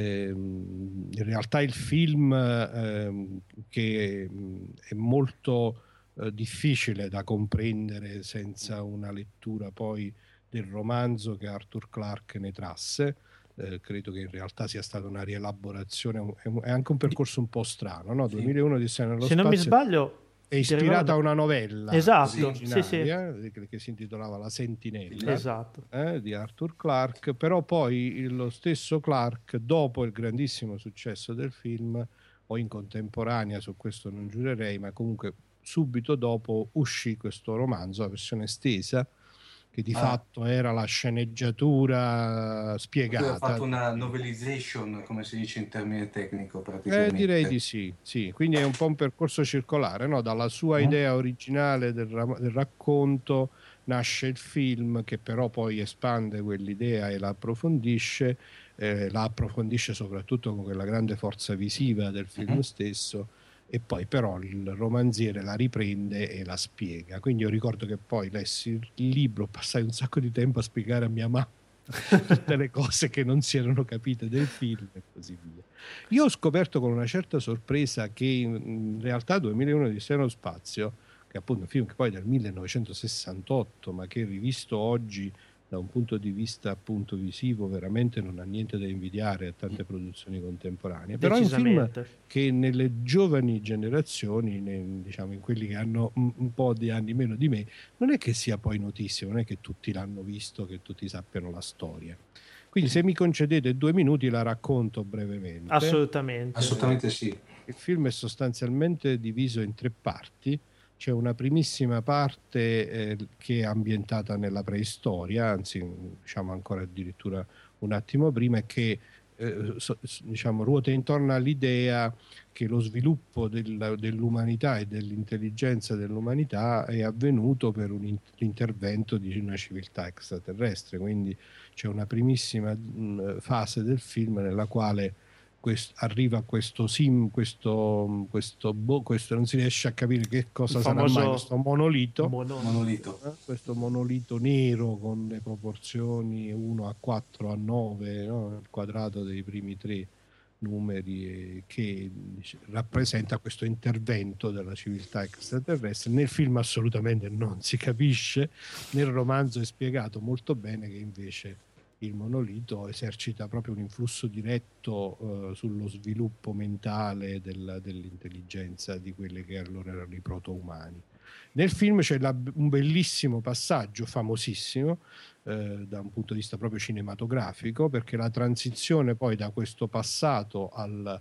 Speaker 8: ehm, in realtà il film, ehm, che mm, è molto eh, difficile da comprendere senza una lettura poi del romanzo che Arthur Clarke ne trasse. Eh, credo che in realtà sia stata una rielaborazione, un- è un- è anche un percorso un po' strano, no?
Speaker 5: Sì.
Speaker 8: duemilauno Odissea nello
Speaker 4: Se non mi
Speaker 8: spazio
Speaker 4: sbaglio,
Speaker 8: è
Speaker 4: ti
Speaker 8: ispirata
Speaker 4: ricordo-
Speaker 8: a una novella
Speaker 4: Esatto, sì,
Speaker 8: originaria, che, che si intitolava La Sentinella,
Speaker 4: Esatto.
Speaker 8: eh, di Arthur Clarke, però poi il- lo stesso Clarke, dopo il grandissimo successo del film, o in contemporanea, su questo non giurerei, ma comunque subito dopo uscì questo romanzo, la versione estesa, che di
Speaker 5: Ah.
Speaker 8: fatto era la sceneggiatura
Speaker 5: Lui ha
Speaker 8: spiegata.
Speaker 5: fatto una novelization, come si dice in termine tecnico,
Speaker 8: Eh,
Speaker 5: praticamente.
Speaker 8: direi di sì, sì, quindi è un po' un percorso circolare, no? Dalla sua
Speaker 5: Mm.
Speaker 8: idea originale del, ra- del racconto nasce il film, che però poi espande quell'idea e la approfondisce, eh, la approfondisce soprattutto con quella grande forza visiva del film
Speaker 5: Mhm.
Speaker 8: stesso, e poi però il romanziere la riprende e la spiega. Quindi io ricordo che poi lessi il libro, passai un sacco di tempo a spiegare a mia mamma tutte le cose che non si erano capite del film e così via. Io ho scoperto con una certa sorpresa che in, in realtà duemilauno Odissea nello spazio, che appunto è un film che poi è del millenovecentosessantotto, ma che rivisto oggi da un punto di vista appunto visivo veramente non ha niente da invidiare a tante produzioni contemporanee, però è un film
Speaker 4: Decisamente.
Speaker 8: che nelle giovani generazioni, ne- diciamo in quelli che hanno un, un po' di anni meno di me, non è che sia poi notissimo, non è che tutti l'hanno visto, che tutti sappiano la storia. Quindi se mi concedete due minuti la racconto brevemente.
Speaker 4: Assolutamente.
Speaker 5: Assolutamente sì.
Speaker 8: Il film è sostanzialmente diviso in tre parti. C'è una primissima parte eh, che è ambientata nella preistoria, anzi diciamo ancora addirittura un attimo prima, e che eh, so- diciamo, ruota intorno all'idea che lo sviluppo del- dell'umanità e dell'intelligenza dell'umanità è avvenuto per un in- l'intervento di una civiltà extraterrestre. Quindi c'è una primissima mh, fase del film nella quale quest- arriva questo sim, questo, questo, boh, questo non si riesce a capire che cosa
Speaker 4: Il
Speaker 8: sarà
Speaker 4: famoso
Speaker 8: mai, questo monolito,
Speaker 4: mono-
Speaker 5: Monolito.
Speaker 8: eh, questo monolito nero con le proporzioni uno a quattro a nove, no? Il quadrato dei primi tre numeri, eh, che dice, rappresenta questo intervento della civiltà extraterrestre. Nel film assolutamente non si capisce, nel romanzo è spiegato molto bene che invece il monolito esercita proprio un influsso diretto eh, sullo sviluppo mentale del, dell'intelligenza di quelli che allora erano i proto-umani. Nel film c'è la, un bellissimo passaggio, famosissimo, eh, da un punto di vista proprio cinematografico, perché la transizione poi da questo passato al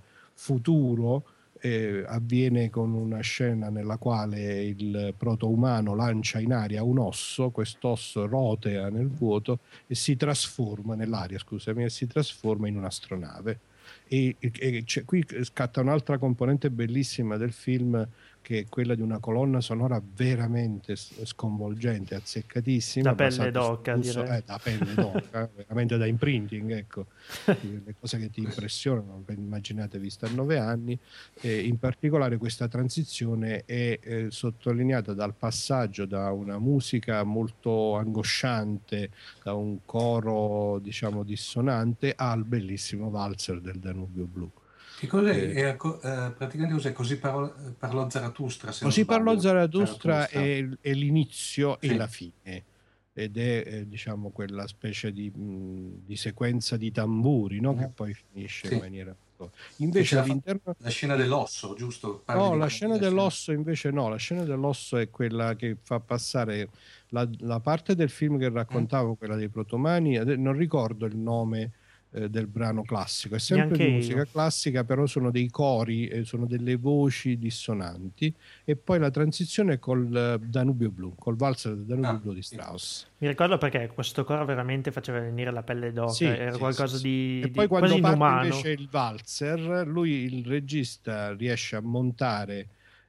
Speaker 8: futuro eh, avviene con una scena nella quale il proto-umano lancia in aria un osso, quest'osso rotea nel vuoto e si trasforma nell'aria, scusami, e si trasforma in un'astronave. E, e, e c'è, qui scatta un'altra componente bellissima del film, che è quella di una colonna sonora veramente sconvolgente, azzeccatissima,
Speaker 4: da pelle d'oca,
Speaker 8: uso,
Speaker 4: direi.
Speaker 8: eh, da pelle d'oca, veramente da imprinting, ecco, le cose che ti impressionano, immaginatevi sta a nove anni. E in particolare questa transizione è eh, sottolineata dal passaggio da una musica molto angosciante, da un coro diciamo dissonante, al bellissimo valzer del Danubio Blu.
Speaker 5: Che cos'è?
Speaker 8: Eh,
Speaker 5: Era co- eh, praticamente cos'è? Così parlo- parlò Zarathustra, se non
Speaker 8: Così parlò
Speaker 5: sbaglio.
Speaker 8: Zarathustra,
Speaker 5: Zarathustra.
Speaker 8: è, è l'inizio
Speaker 5: Sì.
Speaker 8: e la fine, ed è eh, diciamo quella specie di, mh, di sequenza di tamburi, no?
Speaker 5: Mhm.
Speaker 8: Che poi finisce
Speaker 5: Sì.
Speaker 8: in maniera...
Speaker 5: Che
Speaker 8: Invece
Speaker 5: c'è la, fa-
Speaker 8: all'interno...
Speaker 5: la scena dell'osso, giusto? Parli
Speaker 8: No,
Speaker 5: di-
Speaker 8: la scena
Speaker 5: della
Speaker 8: dell'osso invece no, la scena dell'osso è quella che fa passare la, la parte del film che raccontavo, quella dei protomani, ade- non ricordo il nome eh, del brano classico, è sempre
Speaker 4: Neanche
Speaker 8: di musica
Speaker 4: io.
Speaker 8: classica, però sono dei cori, eh, sono delle voci dissonanti, e poi la transizione col eh, Danubio Blu, col valzer del Danubio
Speaker 5: Ah,
Speaker 8: Blu di
Speaker 5: sì.
Speaker 8: Strauss.
Speaker 4: Mi ricordo perché questo coro veramente faceva venire la pelle d'oca,
Speaker 8: Sì,
Speaker 4: era
Speaker 8: sì,
Speaker 4: qualcosa
Speaker 8: sì, sì.
Speaker 4: di,
Speaker 8: E
Speaker 4: di
Speaker 8: poi quando
Speaker 4: quasi
Speaker 8: parte
Speaker 4: inumano.
Speaker 8: invece il valzer, lui, il regista, riesce a montare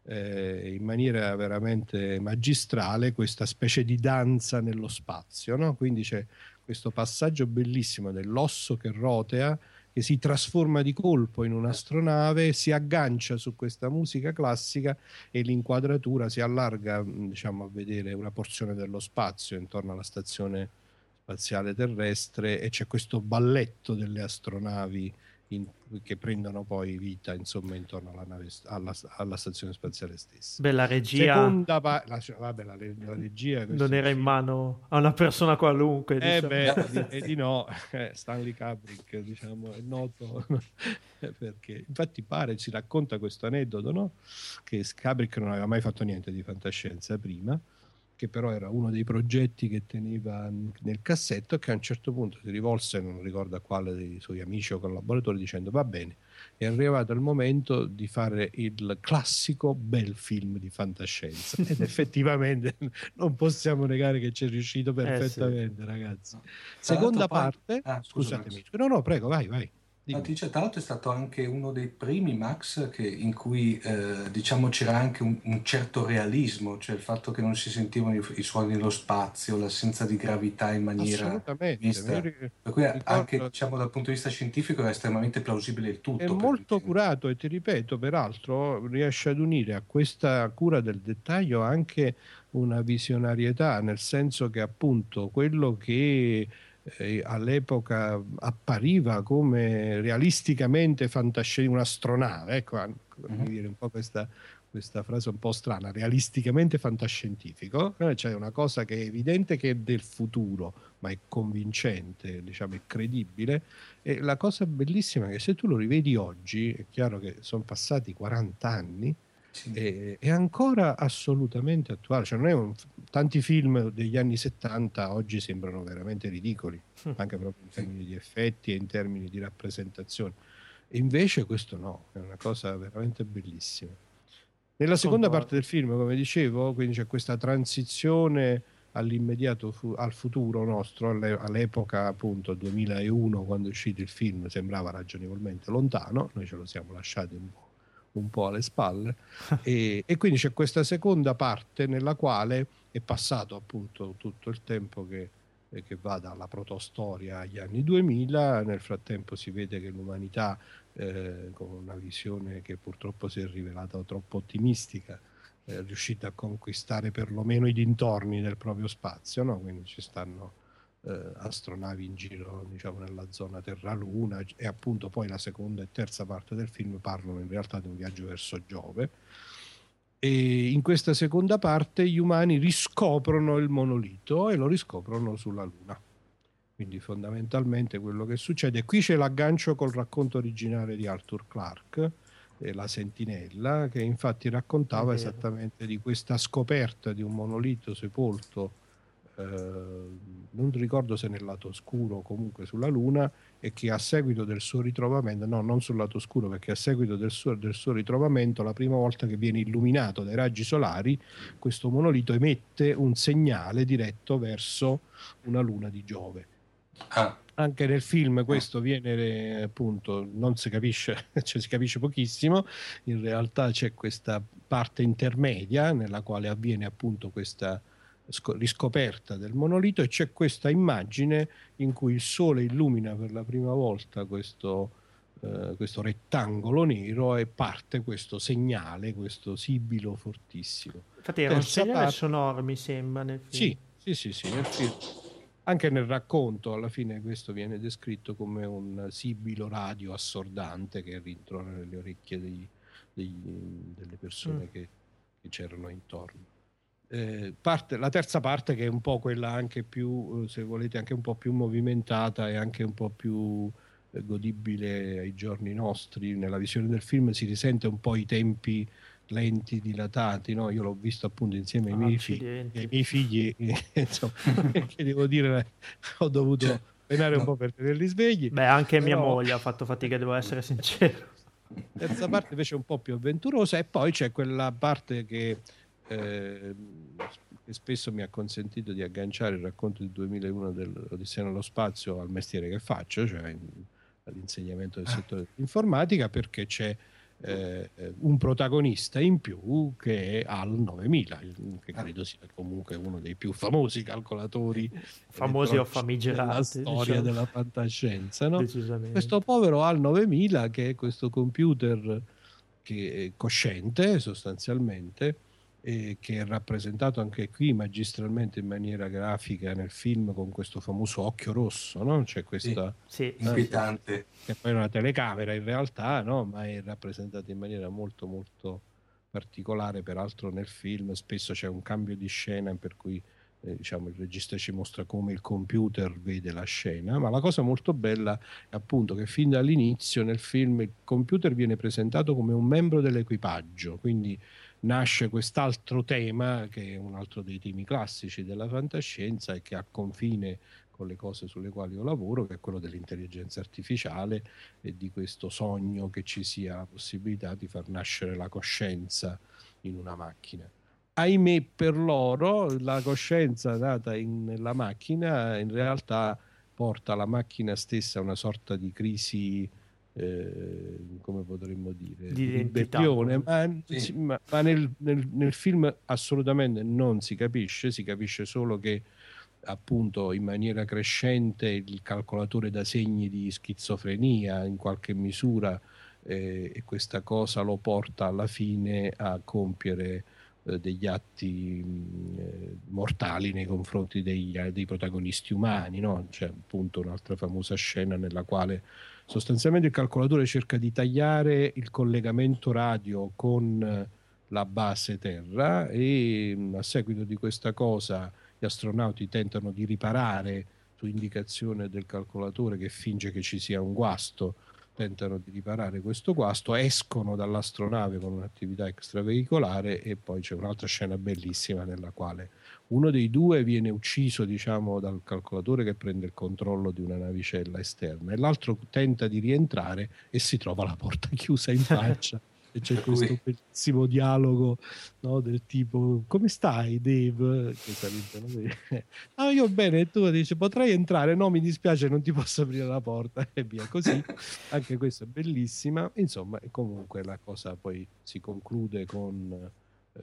Speaker 8: eh, in maniera veramente magistrale questa specie di danza nello spazio, no? Quindi c'è questo passaggio bellissimo dell'osso che rotea, che si trasforma di colpo in un'astronave, si aggancia su questa musica classica e l'inquadratura si allarga, diciamo, a vedere una porzione dello spazio intorno alla stazione spaziale terrestre, e c'è questo balletto delle astronavi in, che prendono poi vita insomma intorno alla, nave, alla, alla stazione spaziale stessa.
Speaker 4: Beh, la regia
Speaker 8: Seconda pa- la, vabbè, la, la regia
Speaker 4: non era in
Speaker 8: film,
Speaker 4: mano a una persona qualunque,
Speaker 8: eh
Speaker 4: diciamo.
Speaker 8: beh, di, e di no, eh, Stanley Kubrick diciamo è noto perché infatti pare, si racconta questo aneddoto, no? Che Kubrick non aveva mai fatto niente di fantascienza prima, che però era uno dei progetti che teneva nel cassetto, e che a un certo punto si rivolse, non ricordo a quale dei suoi amici o collaboratori, dicendo: va bene, è arrivato il momento di fare il classico bel film di fantascienza. Ed effettivamente non possiamo negare che ci è riuscito perfettamente, ragazzi. Seconda
Speaker 5: Tra l'altro poi-
Speaker 8: parte,
Speaker 5: ah, scusa,
Speaker 8: scusatemi, no no prego, vai vai.
Speaker 5: No,
Speaker 8: Dimmi.
Speaker 5: ti dice, tra l'altro è stato anche uno dei primi Max che- in cui eh, diciamo c'era anche un, un certo realismo, cioè il fatto che non si sentivano i, i suoni dello spazio, l'assenza di gravità in maniera
Speaker 8: Assolutamente,
Speaker 5: vista.
Speaker 8: io ri-
Speaker 5: Per cui anche
Speaker 8: ricordo-
Speaker 5: diciamo, dal punto di vista scientifico era estremamente plausibile il tutto.
Speaker 8: È
Speaker 5: per
Speaker 8: molto
Speaker 5: il film.
Speaker 8: curato, e ti ripeto, peraltro riesce ad unire a questa cura del dettaglio anche una visionarietà, nel senso che appunto quello che eh, all'epoca appariva come realisticamente fantascientifico, un'astronave, ecco, a-
Speaker 5: Mhm.
Speaker 8: come dire un po' questa, questa frase un po' strana, realisticamente fantascientifico, eh, cioè una cosa che è evidente che è del futuro, ma è convincente, diciamo, è credibile. E la cosa bellissima è che se tu lo rivedi oggi, è chiaro che sono passati quaranta anni,
Speaker 5: Sì.
Speaker 8: e- è ancora assolutamente attuale. Cioè non è un- tanti film degli anni settanta oggi sembrano veramente ridicoli, anche proprio in termini di effetti e in termini di rappresentazione. E invece questo no, è una cosa veramente bellissima. Nella seconda
Speaker 4: Concordo.
Speaker 8: parte del film, come dicevo, quindi c'è questa transizione all'immediato fu- al futuro nostro, alle- all'epoca appunto duemilauno, quando è uscito il film, sembrava ragionevolmente lontano, noi ce lo siamo lasciati un po', un po' alle spalle, e, e quindi c'è questa seconda parte nella quale è passato appunto tutto il tempo che, eh, che va dalla protostoria agli anni duemila. Nel frattempo si vede che l'umanità, eh, con una visione che purtroppo si è rivelata troppo ottimistica, è riuscita a conquistare perlomeno i dintorni del proprio spazio, no? Quindi ci stanno eh, astronavi in giro, diciamo, nella zona Terra-Luna, e appunto poi la seconda e terza parte del film parlano in realtà di un viaggio verso Giove. E in questa seconda parte gli umani riscoprono il monolito, e lo riscoprono sulla Luna. Quindi fondamentalmente quello che succede, qui c'è l'aggancio col racconto originale di Arthur Clarke, eh, La Sentinella, che infatti raccontava esattamente di questa scoperta di un monolito sepolto, eh, non ricordo se nel lato oscuro o comunque sulla Luna, e che a seguito del suo ritrovamento, no, non sul lato oscuro, perché a seguito del suo, del suo ritrovamento, la prima volta che viene illuminato dai raggi solari, questo monolito emette un segnale diretto verso una luna di Giove.
Speaker 5: Ah.
Speaker 8: Anche nel film questo viene, appunto, non si capisce, cioè si capisce pochissimo, in realtà c'è questa parte intermedia nella quale avviene appunto questa riscoperta del monolito, e c'è questa immagine in cui il sole illumina per la prima volta questo, eh, questo rettangolo nero, e parte questo segnale, questo sibilo fortissimo.
Speaker 4: Infatti era un
Speaker 8: Terza
Speaker 4: segnale
Speaker 8: parte-
Speaker 4: sonoro, mi sembra, nel film.
Speaker 8: Sì, sì, sì, sì, nel film. Anche nel racconto alla fine questo viene descritto come un sibilo radio assordante che rintrona nelle orecchie dei, dei- delle persone
Speaker 4: Mm.
Speaker 8: che, che c'erano intorno. Eh, parte, la terza parte, che è un po' quella anche più, eh, se volete, anche un po' più movimentata e anche un po' più eh, godibile ai giorni nostri, nella visione del film si risente un po' i tempi lenti, dilatati, no? Io l'ho visto appunto insieme ai miei figli,
Speaker 4: Accidenti.
Speaker 8: ai miei figli insomma, che devo dire, ho dovuto
Speaker 5: Cioè,
Speaker 8: penare un
Speaker 5: no.
Speaker 8: po' per tenerli svegli.
Speaker 4: Beh, anche mia
Speaker 8: Però-
Speaker 4: moglie ha fatto fatica, devo essere sincero.
Speaker 8: Terza parte invece è un po' più avventurosa, e poi c'è quella parte che, eh, che spesso mi ha consentito di agganciare il racconto del duemilauno dell'Odissea nello spazio al mestiere che faccio, cioè in- all'insegnamento del settore dell'informatica, perché c'è eh, un protagonista in più che è HAL novemila, che credo sia comunque uno dei più famosi calcolatori
Speaker 4: Famosi o
Speaker 8: elettronici
Speaker 4: famigerati,
Speaker 8: della storia
Speaker 4: diciamo.
Speaker 8: della fantascienza, no?
Speaker 4: Decisamente.
Speaker 8: Questo povero HAL novemila, che è questo computer che è cosciente sostanzialmente, e che è rappresentato anche qui magistralmente in maniera grafica nel film con questo famoso occhio rosso, no? C'è questa
Speaker 4: Sì,
Speaker 5: Inquietante.
Speaker 8: che poi è una telecamera in realtà, no? Ma è rappresentata in maniera molto molto particolare, peraltro nel film spesso c'è un cambio di scena per cui eh, diciamo, il regista ci mostra come il computer vede la scena, ma la cosa molto bella è appunto che fin dall'inizio nel film il computer viene presentato come un membro dell'equipaggio, quindi nasce quest'altro tema che è un altro dei temi classici della fantascienza e che ha confine con le cose sulle quali io lavoro, che è quello dell'intelligenza artificiale e di questo sogno che ci sia la possibilità di far nascere la coscienza in una macchina. Ahimè per loro la coscienza data in- nella macchina in realtà porta la macchina stessa a una sorta di crisi, eh, come potremmo dire,
Speaker 4: Di
Speaker 8: di
Speaker 4: identità.
Speaker 8: ribellione, ma,
Speaker 5: Sì.
Speaker 8: sì, ma- ma nel, nel- nel film assolutamente non si capisce, si capisce solo che appunto in maniera crescente il calcolatore dà segni di schizofrenia in qualche misura, eh, e questa cosa lo porta alla fine a compiere eh, degli atti mh, eh, mortali nei confronti degli- dei protagonisti umani, no? C'è appunto un'altra famosa scena nella quale sostanzialmente il calcolatore cerca di tagliare il collegamento radio con eh, la base terra, e mh, a seguito di questa cosa gli astronauti tentano di riparare su indicazione del calcolatore che finge che ci sia un guasto, tentano di riparare questo guasto, escono dall'astronave con un'attività extraveicolare, e poi c'è un'altra scena bellissima nella quale uno dei due viene ucciso, diciamo, dal calcolatore che prende il controllo di una navicella esterna, e l'altro tenta di rientrare e si trova la porta chiusa in faccia. E c'è
Speaker 5: Per
Speaker 8: questo
Speaker 5: cui-
Speaker 8: bellissimo dialogo, no, del tipo: come stai Dave? Che saluta, no? Ah, io bene, e tu dici potrei entrare? No, mi dispiace, non ti posso aprire la porta, e via così. Anche questa è bellissima. Insomma, e comunque la cosa poi si conclude con eh,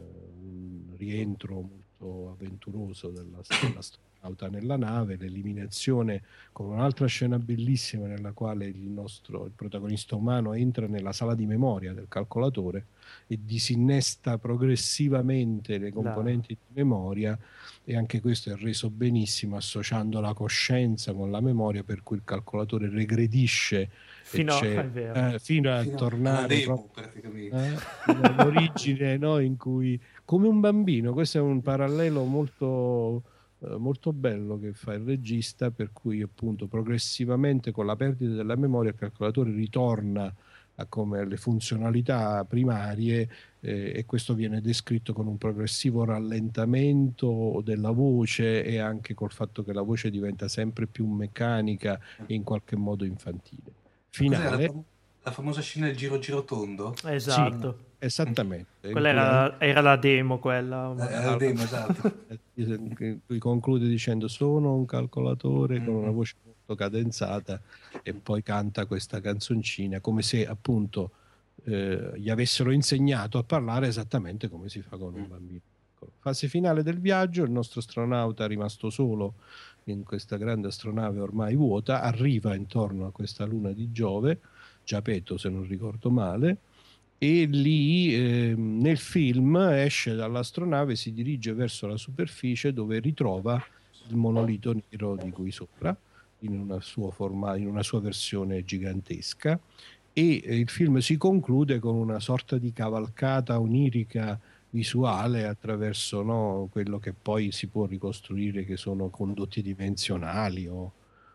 Speaker 8: un rientro molto avventuroso della, dell'astronauta nella nave, l'eliminazione con un'altra scena bellissima nella quale il nostro il protagonista umano entra nella sala di memoria del calcolatore e disinnesta progressivamente le componenti di memoria, e anche questo è reso benissimo associando la coscienza con la memoria, per cui il calcolatore regredisce
Speaker 4: Fino,
Speaker 8: e c'è,
Speaker 4: è vero.
Speaker 8: eh, fino a
Speaker 5: Fino alla
Speaker 8: tornare
Speaker 5: demo,
Speaker 8: proprio
Speaker 5: praticamente.
Speaker 8: eh, all'origine, no? In cui, come un bambino, questo è un parallelo molto eh, molto bello che fa il regista, per cui appunto progressivamente con la perdita della memoria il calcolatore ritorna a come alle funzionalità primarie, eh, e questo viene descritto con un progressivo rallentamento della voce e anche col fatto che la voce diventa sempre più meccanica e in qualche modo infantile. Finale.
Speaker 5: La, fam- la famosa scena del giro giro tondo?
Speaker 4: Esatto.
Speaker 8: Sì, esattamente.
Speaker 4: Quella era, era la demo, quella.
Speaker 5: Eh, era la demo, esatto.
Speaker 8: Lui conclude dicendo: sono un calcolatore, mm-hmm. con una voce molto cadenzata, e poi canta questa canzoncina come se appunto eh, gli avessero insegnato a parlare esattamente come si fa con un bambino. Fase finale del viaggio, il nostro astronauta, rimasto solo in questa grande astronave ormai vuota, arriva intorno a questa luna di Giove, Giapeto se non ricordo male, e lì eh, nel film esce dall'astronave, si dirige verso la superficie dove ritrova il monolito nero di cui sopra in una sua forma, in una sua versione gigantesca, e eh, il film si conclude con una sorta di cavalcata onirica visuale attraverso, no, quello che poi si può ricostruire che sono condotti dimensionali o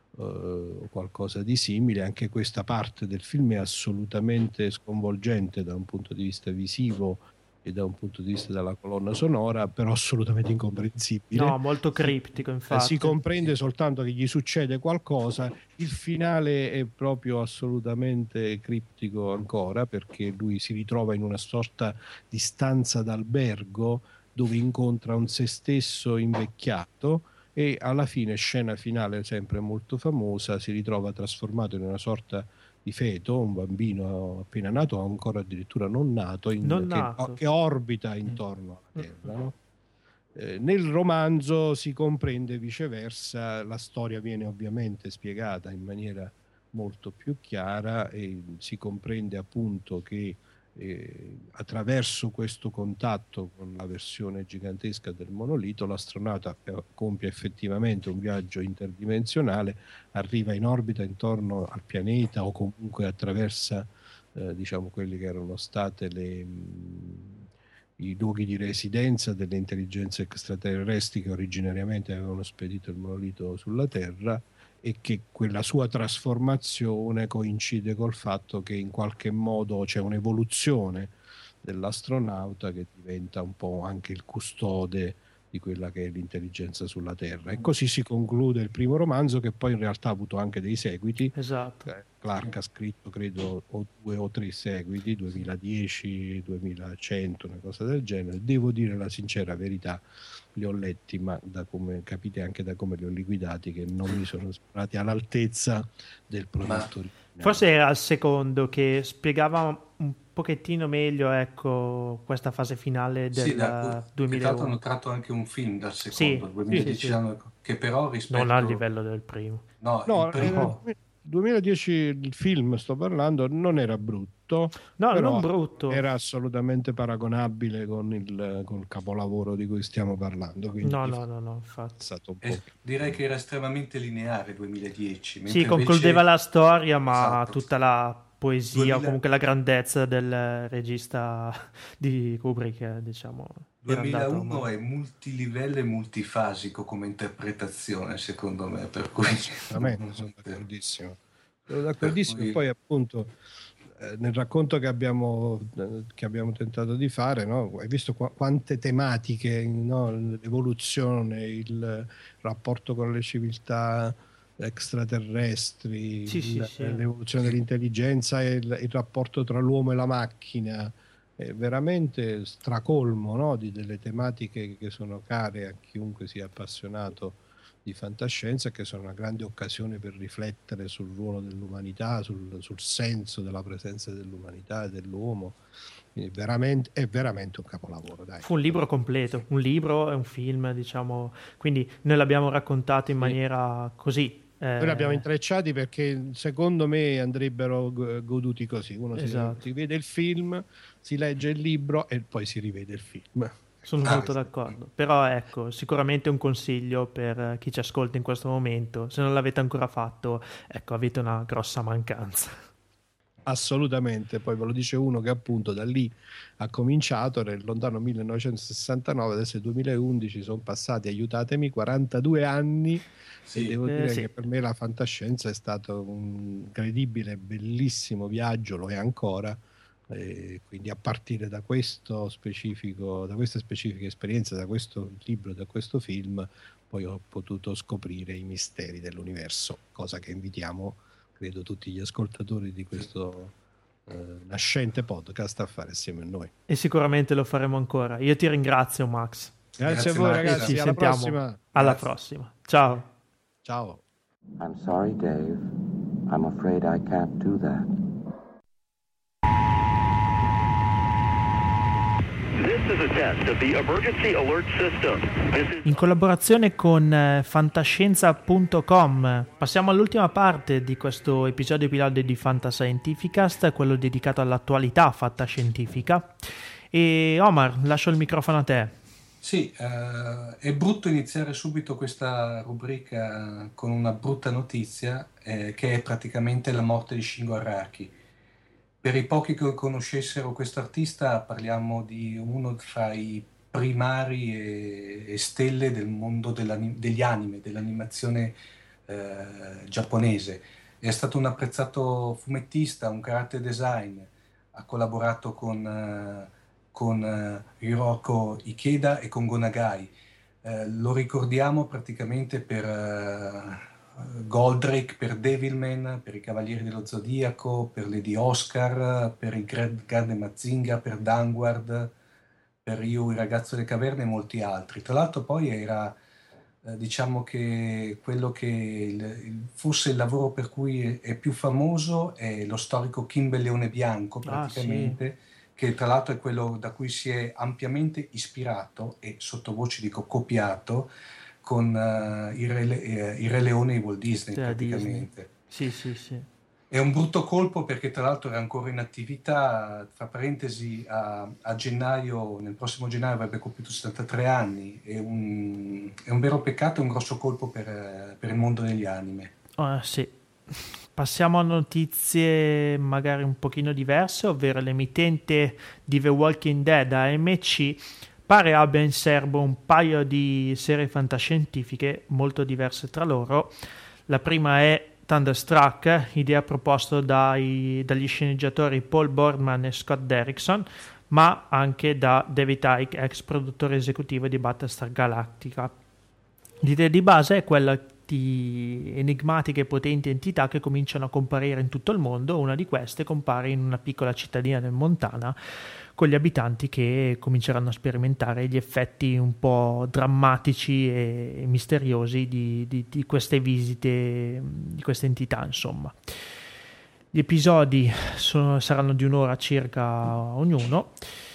Speaker 8: Uh, qualcosa di simile. Anche questa parte del film è assolutamente sconvolgente da un punto di vista visivo e da un punto di vista della colonna sonora, però assolutamente incomprensibile.
Speaker 4: No, molto criptico, infatti.
Speaker 8: Si comprende soltanto che gli succede qualcosa. Il finale è proprio assolutamente criptico ancora, perché lui si ritrova in una sorta di stanza d'albergo dove incontra un se stesso invecchiato, e alla fine, scena finale sempre molto famosa, si ritrova trasformato in una sorta di feto, un bambino appena nato, ancora addirittura non nato, in,
Speaker 4: non
Speaker 8: che,
Speaker 4: nato.
Speaker 8: che orbita intorno alla Terra, no? Eh, nel romanzo si comprende viceversa, la storia viene ovviamente spiegata in maniera molto più chiara, e si comprende appunto che eh, attraverso questo contatto con la versione gigantesca del monolito l'astronauta compie effettivamente un viaggio interdimensionale, arriva in orbita intorno al pianeta, o comunque attraversa eh, diciamo quelli che erano state le mh, i luoghi di residenza delle intelligenze extraterrestri che originariamente avevano spedito il monolito sulla Terra, e che quella sua trasformazione coincide col fatto che in qualche modo c'è un'evoluzione dell'astronauta che diventa un po' anche il custode di quella che è l'intelligenza sulla Terra. E così si conclude il primo romanzo, che poi in realtà ha avuto anche dei seguiti.
Speaker 4: Esatto.
Speaker 8: Clark ha scritto credo o due o tre seguiti, duemiladieci, duemilacento, una cosa del genere. Devo dire la sincera verità, li ho letti, ma da come capite anche da come li ho liquidati, che non mi sono sembrati all'altezza del prodotto originale.
Speaker 4: Forse era il secondo che spiegava un pochettino meglio, ecco, questa fase finale del
Speaker 5: sì, da,
Speaker 4: duemilauno.
Speaker 5: Tra l'altro hanno tratto anche un film dal secondo,
Speaker 4: sì,
Speaker 5: duemiladieci,
Speaker 4: sì, sì.
Speaker 5: che però rispetto...
Speaker 4: non al livello del primo.
Speaker 5: No,
Speaker 8: no
Speaker 5: il primo...
Speaker 8: eh, duemiladieci il film sto parlando non era brutto,
Speaker 4: no,
Speaker 8: però
Speaker 4: non brutto,
Speaker 8: era assolutamente paragonabile con il, con il capolavoro di cui stiamo parlando, quindi
Speaker 4: no no no no infatti
Speaker 8: stato un po'...
Speaker 5: eh, direi che era estremamente lineare duemiladieci,
Speaker 4: sì, concludeva
Speaker 5: invece...
Speaker 4: la storia, ma
Speaker 5: esatto.
Speaker 4: tutta la poesia
Speaker 5: duemila...
Speaker 4: o comunque la grandezza del regista di Kubrick, diciamo,
Speaker 5: duemilauno è multilivello e multifasico come interpretazione, secondo me, per cui
Speaker 8: Esattamente, sono d'accordissimo. Sono d'accordissimo. Cui... Poi appunto eh, nel racconto che abbiamo, eh, che abbiamo tentato di fare, no? Hai visto qu- quante tematiche, no? L'evoluzione, il rapporto con le civiltà extraterrestri,
Speaker 4: sì,
Speaker 8: il,
Speaker 4: sì, sì.
Speaker 8: l'evoluzione dell'intelligenza e il, il rapporto tra l'uomo e la macchina. È veramente stracolmo, no? Di delle tematiche che sono care a chiunque sia appassionato di fantascienza, che sono una grande occasione per riflettere sul ruolo dell'umanità, sul, sul senso della presenza dell'umanità e dell'uomo. Quindi veramente, è veramente un capolavoro, dai.
Speaker 4: Fu un libro completo, un libro e un film, diciamo, quindi noi l'abbiamo raccontato in
Speaker 8: sì.
Speaker 4: maniera così.
Speaker 8: Noi li abbiamo intrecciati perché secondo me andrebbero goduti così. Uno
Speaker 4: esatto.
Speaker 8: si, si vede il film, si legge il libro e poi si rivede il film.
Speaker 4: Sono ah, molto d'accordo. Però ecco, sicuramente un consiglio per chi ci ascolta in questo momento. Se non l'avete ancora fatto, ecco, avete una grossa mancanza.
Speaker 8: Assolutamente, poi ve lo dice uno che appunto da lì ha cominciato nel lontano millenovecentosessantanove, adesso è duemilaundici, sono passati, aiutatemi, quarantadue anni. Sì. E devo
Speaker 4: Eh,
Speaker 8: dire
Speaker 4: sì.
Speaker 8: che per me la fantascienza è stato un incredibile, bellissimo viaggio, lo è ancora, e quindi a partire da questo specifico, da queste specifiche esperienze, da questo libro, da questo film, poi ho potuto scoprire i misteri dell'universo, cosa che invitiamo, credo, tutti gli ascoltatori di questo eh, nascente podcast a fare assieme a noi.
Speaker 4: E sicuramente lo faremo ancora. Io ti ringrazio, Max.
Speaker 8: Grazie,
Speaker 5: Grazie
Speaker 8: a voi,
Speaker 5: Max.
Speaker 8: ragazzi,
Speaker 4: Ci
Speaker 8: alla
Speaker 4: sentiamo
Speaker 8: prossima.
Speaker 4: alla
Speaker 5: Grazie.
Speaker 4: prossima. Ciao.
Speaker 8: Ciao.
Speaker 6: I'm sorry, Dave. I'm afraid I can't do that.
Speaker 9: This is a test of the emergency alert system. This is
Speaker 4: In collaborazione con eh, fantascienza punto com passiamo all'ultima parte di questo episodio pilota di Fantascientificast, quello dedicato all'attualità fantascientifica. E Omar, lascio il microfono a te.
Speaker 5: Sì, eh, è brutto iniziare subito questa rubrica con una brutta notizia, eh, che è praticamente la morte di Shingo Araki. Per i pochi che conoscessero questo artista, parliamo di uno fra i primari e, e stelle del mondo dell'ani- degli anime, dell'animazione eh, giapponese. È stato un apprezzato fumettista, un character design, ha collaborato con, eh, con eh, Hiroko Ikeda e con Go Nagai. Eh, lo ricordiamo praticamente per eh, Goldrake, per Devilman, per i Cavalieri dello Zodiaco, per Lady Oscar, per il Grande Mazinga, per Danguard, per Ryu, il ragazzo delle caverne e molti altri. Tra l'altro poi era, eh, diciamo che quello che il, il, fosse il lavoro per cui è, è più famoso è lo storico Kimbe Leone Bianco, praticamente,
Speaker 4: Ah, sì.
Speaker 5: che tra l'altro è quello da cui si è ampiamente ispirato e sottovoce dico copiato con uh, il, Re, eh, il Re Leone di Walt Disney,
Speaker 4: Della
Speaker 5: praticamente.
Speaker 4: Disney. Sì, sì, sì.
Speaker 5: È un brutto colpo perché tra l'altro era ancora in attività, tra parentesi a, a gennaio, nel prossimo gennaio avrebbe compiuto settantatré anni, è un, è un vero peccato, è un grosso colpo per, per il mondo degli anime.
Speaker 4: Uh, sì. Passiamo a notizie magari un pochino diverse, ovvero l'emittente di The Walking Dead, A M C, pare abbia in serbo un paio di serie fantascientifiche molto diverse tra loro. La prima è Thunderstruck, idea proposta dai, dagli sceneggiatori Paul Boardman e Scott Derrickson, ma anche da David Icke, ex produttore esecutivo di Battlestar Galactica. L'idea di base è quella di enigmatiche e potenti entità che cominciano a comparire in tutto il mondo. Una di queste compare in una piccola cittadina del Montana, con gli abitanti che cominceranno a sperimentare gli effetti un po' drammatici e misteriosi di, di, di queste visite, di queste entità, insomma. Gli episodi sono, saranno di un'ora circa ognuno,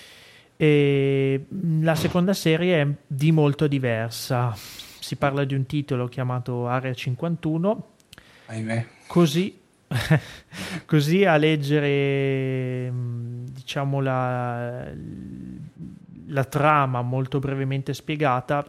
Speaker 4: e la seconda serie è di molto diversa. Si parla di un titolo chiamato Area cinquantuno.
Speaker 5: Ahimè.
Speaker 4: Così Così a leggere, diciamo, la, la trama molto brevemente spiegata,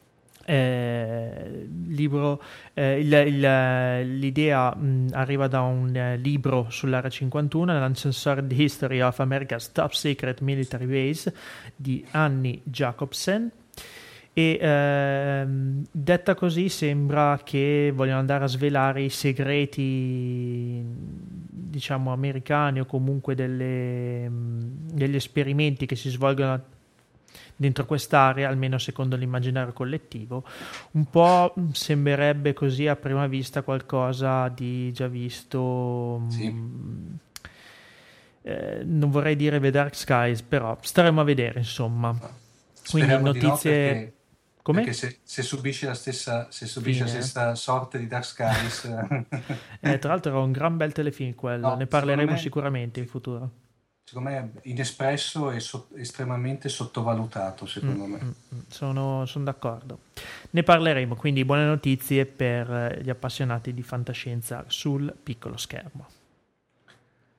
Speaker 4: eh, libro, eh, il, il, l'idea mh, arriva da un eh, libro sull'Area cinquantuno, l'Uncensored History of America's Top Secret Military Base di Annie Jacobsen. E ehm, detta così sembra che vogliono andare a svelare i segreti, diciamo, americani, o comunque delle, degli esperimenti che si svolgono dentro quest'area, almeno secondo l'immaginario collettivo. Un po' sembrerebbe così a prima vista qualcosa di già visto.
Speaker 5: Sì.
Speaker 4: mh, eh, non vorrei dire The Dark Skies, però staremo a vedere, insomma. Quindi
Speaker 5: Speriamo di no,
Speaker 4: notizie.
Speaker 5: perché,
Speaker 4: Come?
Speaker 5: perché se, se subisce la stessa, se subisce
Speaker 4: Fine.
Speaker 5: la stessa sorte di Dark Skies,
Speaker 4: Eh, tra l'altro era un gran bel telefilm quello,
Speaker 5: No,
Speaker 4: ne parleremo
Speaker 5: secondo me-
Speaker 4: sicuramente in futuro.
Speaker 5: secondo me è inespresso e so- estremamente sottovalutato, secondo
Speaker 4: Mm,
Speaker 5: me.
Speaker 4: mm, mm, sono, sono d'accordo. Ne parleremo, quindi buone notizie per eh, gli appassionati di fantascienza sul piccolo schermo.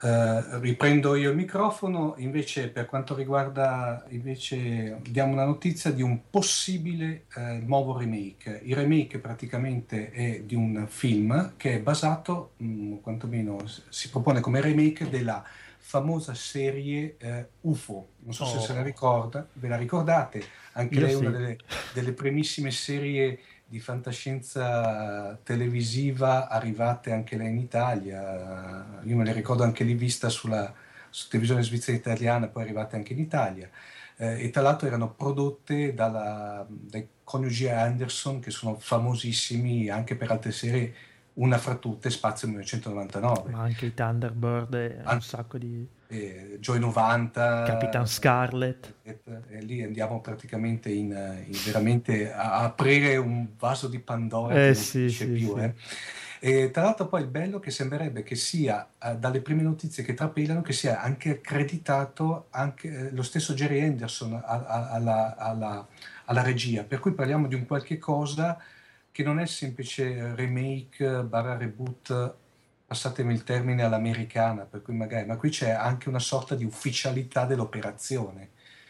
Speaker 5: Uh, riprendo io il microfono. Invece, per quanto riguarda, invece, diamo una notizia di un possibile uh, nuovo remake. Il remake praticamente è di un film che è basato, mh, quantomeno si propone come remake della famosa serie uh, U F O. Non so
Speaker 4: Oh.
Speaker 5: se se la ricorda, ve la ricordate? Anche
Speaker 4: Io
Speaker 5: lei è
Speaker 4: sì.
Speaker 5: una delle, delle primissime serie di fantascienza televisiva arrivate anche lei in Italia. Io me le ricordo anche lì vista sulla, su televisione svizzera italiana, poi arrivate anche in Italia. Eh, e tra l'altro erano prodotte dalla, dai coniugi Anderson, che sono famosissimi anche per altre serie, una fra tutte Spazio millenovecentonovantanove.
Speaker 4: Ma anche i Thunderbird e
Speaker 5: An-
Speaker 4: un sacco di
Speaker 5: eh, Joy novanta,
Speaker 4: Capitan Scarlet.
Speaker 5: e, e lì andiamo praticamente in, in veramente a a aprire un vaso di Pandora che
Speaker 4: Eh
Speaker 5: non
Speaker 4: sì,
Speaker 5: finisce
Speaker 4: sì,
Speaker 5: più.
Speaker 4: sì.
Speaker 5: Eh. E tra l'altro poi il bello che sembrerebbe che sia, eh, dalle prime notizie che trapelano, che sia anche accreditato anche eh, lo stesso Jerry Anderson a- a- alla, alla- alla regia, per cui parliamo di un qualche cosa che non è semplice remake barra reboot, passatemi il termine all'americana, per cui magari, ma qui c'è anche una sorta di ufficialità dell'operazione.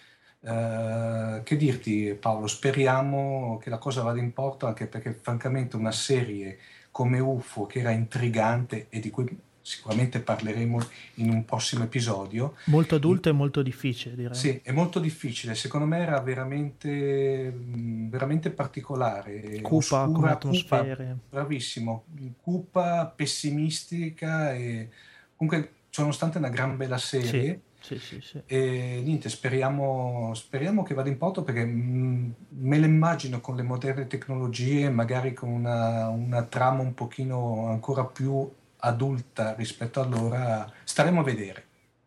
Speaker 5: Eh, che dirti, Paolo? Speriamo che la cosa vada in porto, anche perché francamente una serie come U F O, che era intrigante e di cui sicuramente parleremo in un prossimo episodio.
Speaker 4: Molto adulto e molto difficile, direi.
Speaker 5: Sì, è molto difficile, secondo me era veramente, mh, veramente particolare,
Speaker 4: Cupa come
Speaker 5: oscura,
Speaker 4: atmosfere.
Speaker 5: cupa, bravissimo, cupa, pessimistica e comunque nonostante una gran bella serie.
Speaker 4: Sì, sì, sì, sì.
Speaker 5: E niente, speriamo, speriamo che vada in porto, perché mh, me lo immagino con le moderne tecnologie, magari con una, una trama un pochino ancora più adulta rispetto a allora. Staremo a vedere.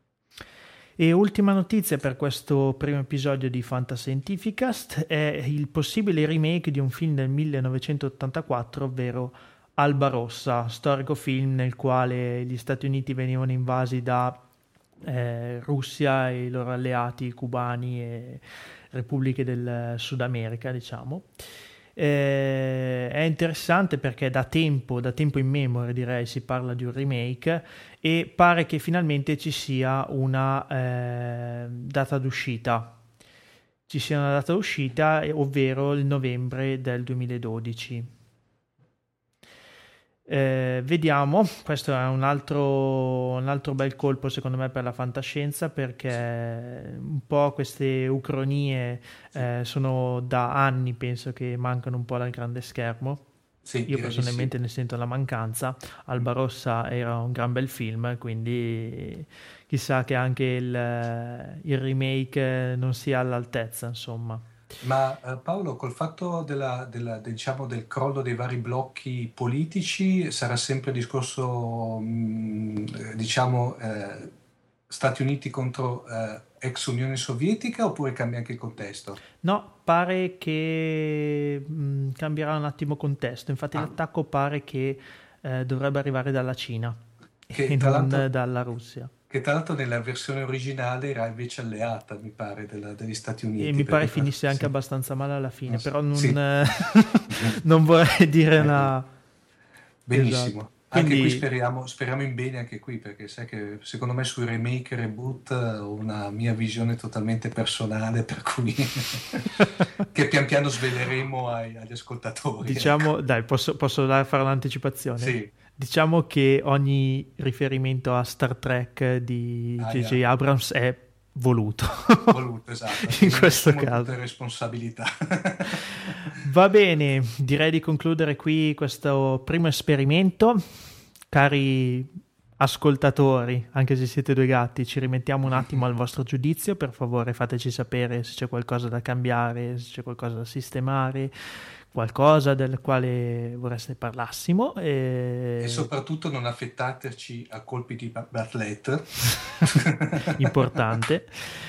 Speaker 4: E ultima notizia per questo primo episodio di Fantascientificast è il possibile remake di un film del millenovecentottantaquattro, ovvero Alba Rossa, storico film nel quale gli Stati Uniti venivano invasi da eh, Russia e i loro alleati cubani e repubbliche del Sud America, diciamo. Eh, è interessante perché da tempo, da tempo in memoria, direi, si parla di un remake e pare che finalmente ci sia una eh, data d'uscita. Ci sia una data d'uscita, ovvero il novembre del duemiladodici. Eh, vediamo, questo è un altro, un altro bel colpo secondo me per la fantascienza, perché un po' queste ucronie eh, sono da anni, penso che mancano un po' dal grande schermo.
Speaker 5: Sì,
Speaker 4: Io personalmente
Speaker 5: sì.
Speaker 4: ne sento la mancanza. Alba Rossa era un gran bel film, quindi chissà che anche il, il remake non sia all'altezza, insomma.
Speaker 5: Ma eh, Paolo, col fatto della, della- del, diciamo, del crollo dei vari blocchi politici, sarà sempre il discorso, mh, eh, diciamo, eh, Stati Uniti contro eh, ex Unione Sovietica, oppure cambia anche il contesto?
Speaker 4: No, pare che mh, cambierà un attimo contesto. Infatti
Speaker 5: Ah.
Speaker 4: l'attacco pare che eh, dovrebbe arrivare dalla Cina
Speaker 5: Che
Speaker 4: e
Speaker 5: tra
Speaker 4: non
Speaker 5: l'altro-
Speaker 4: dalla Russia.
Speaker 5: Che tra l'altro nella versione originale era invece alleata, mi pare, della- degli Stati Uniti.
Speaker 4: E mi pare
Speaker 5: perché-
Speaker 4: finisse anche
Speaker 5: sì.
Speaker 4: abbastanza male alla fine,
Speaker 5: Ah,
Speaker 4: però non,
Speaker 5: sì.
Speaker 4: non vorrei dire
Speaker 5: Eh,
Speaker 4: una...
Speaker 5: Benissimo.
Speaker 4: Esatto.
Speaker 5: Anche
Speaker 4: Quindi-
Speaker 5: qui speriamo, speriamo in bene anche qui, perché sai che secondo me sui remake e reboot eh, ho una mia visione totalmente personale, per cui che pian piano sveleremo ai- agli ascoltatori.
Speaker 4: Diciamo, dai, posso, posso dare- fare un'anticipazione?
Speaker 5: Sì.
Speaker 4: Diciamo che ogni riferimento a Star Trek di
Speaker 5: Ah,
Speaker 4: J J
Speaker 5: yeah.
Speaker 4: Abrams è voluto.
Speaker 5: Ecco, voluto, esatto.
Speaker 4: In
Speaker 5: Ne
Speaker 4: questo
Speaker 5: assumo
Speaker 4: caso.
Speaker 5: tutte le responsabilità.
Speaker 4: Va bene, direi di concludere qui questo primo esperimento. Cari ascoltatori, anche se siete due gatti, ci rimettiamo un attimo al vostro giudizio. Per favore fateci sapere se c'è qualcosa da cambiare, se c'è qualcosa da sistemare, qualcosa del quale vorreste parlassimo. E...
Speaker 5: E soprattutto non affettateci a colpi di Bartlett.
Speaker 4: Importante.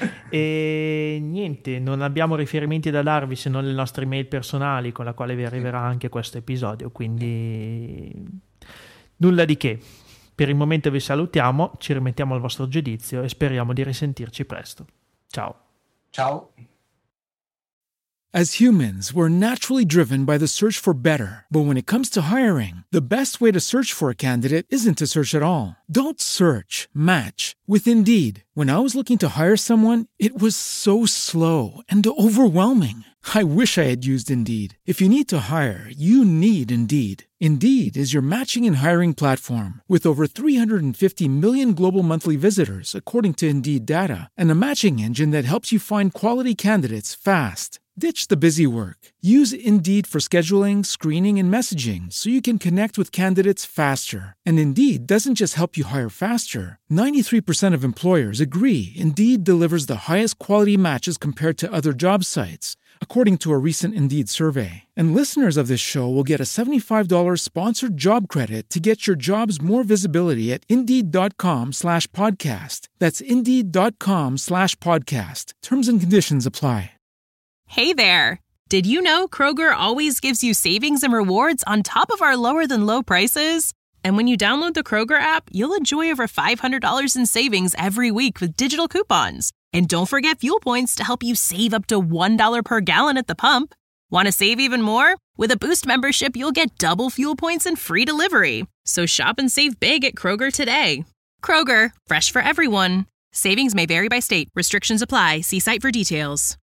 Speaker 4: E niente, non abbiamo riferimenti da darvi se non le nostre mail personali, con la quale vi arriverà anche questo episodio, quindi nulla di che. Per il momento vi salutiamo, ci rimettiamo al vostro giudizio e speriamo di risentirci presto. Ciao.
Speaker 5: Ciao.
Speaker 1: As humans, we're naturally driven by the search for better. But when it comes to hiring, the best way to search for a candidate isn't to search at all. Don't search, match with Indeed. When I was looking to hire someone, it was so slow and overwhelming. I wish I had used Indeed. If you need to hire, you need Indeed. Indeed is your matching and hiring platform with over three hundred fifty million global monthly visitors, according to Indeed data, and a matching engine that helps you find quality candidates fast. Ditch the busy work. Use Indeed for scheduling, screening, and messaging so you can connect with candidates faster. And Indeed doesn't just help you hire faster. ninety-three percent of employers agree Indeed delivers the highest quality matches compared to other job sites, according to a recent Indeed survey. And listeners of this show will get a seventy-five dollars sponsored job credit to get your jobs more visibility at Indeed.com slash podcast. That's Indeed.com slash podcast. Terms and conditions apply.
Speaker 10: Hey there! Did you know Kroger always gives you savings and rewards on top of our lower-than-low prices? And when you download the Kroger app, you'll enjoy over five hundred dollars in savings every week with digital coupons. And don't forget fuel points to help you save up to one dollar per gallon at the pump. Want to save even more? With a Boost membership, you'll get double fuel points and free delivery. So shop and save big at Kroger today. Kroger, fresh for everyone. Savings may vary by state. Restrictions apply. See site for details.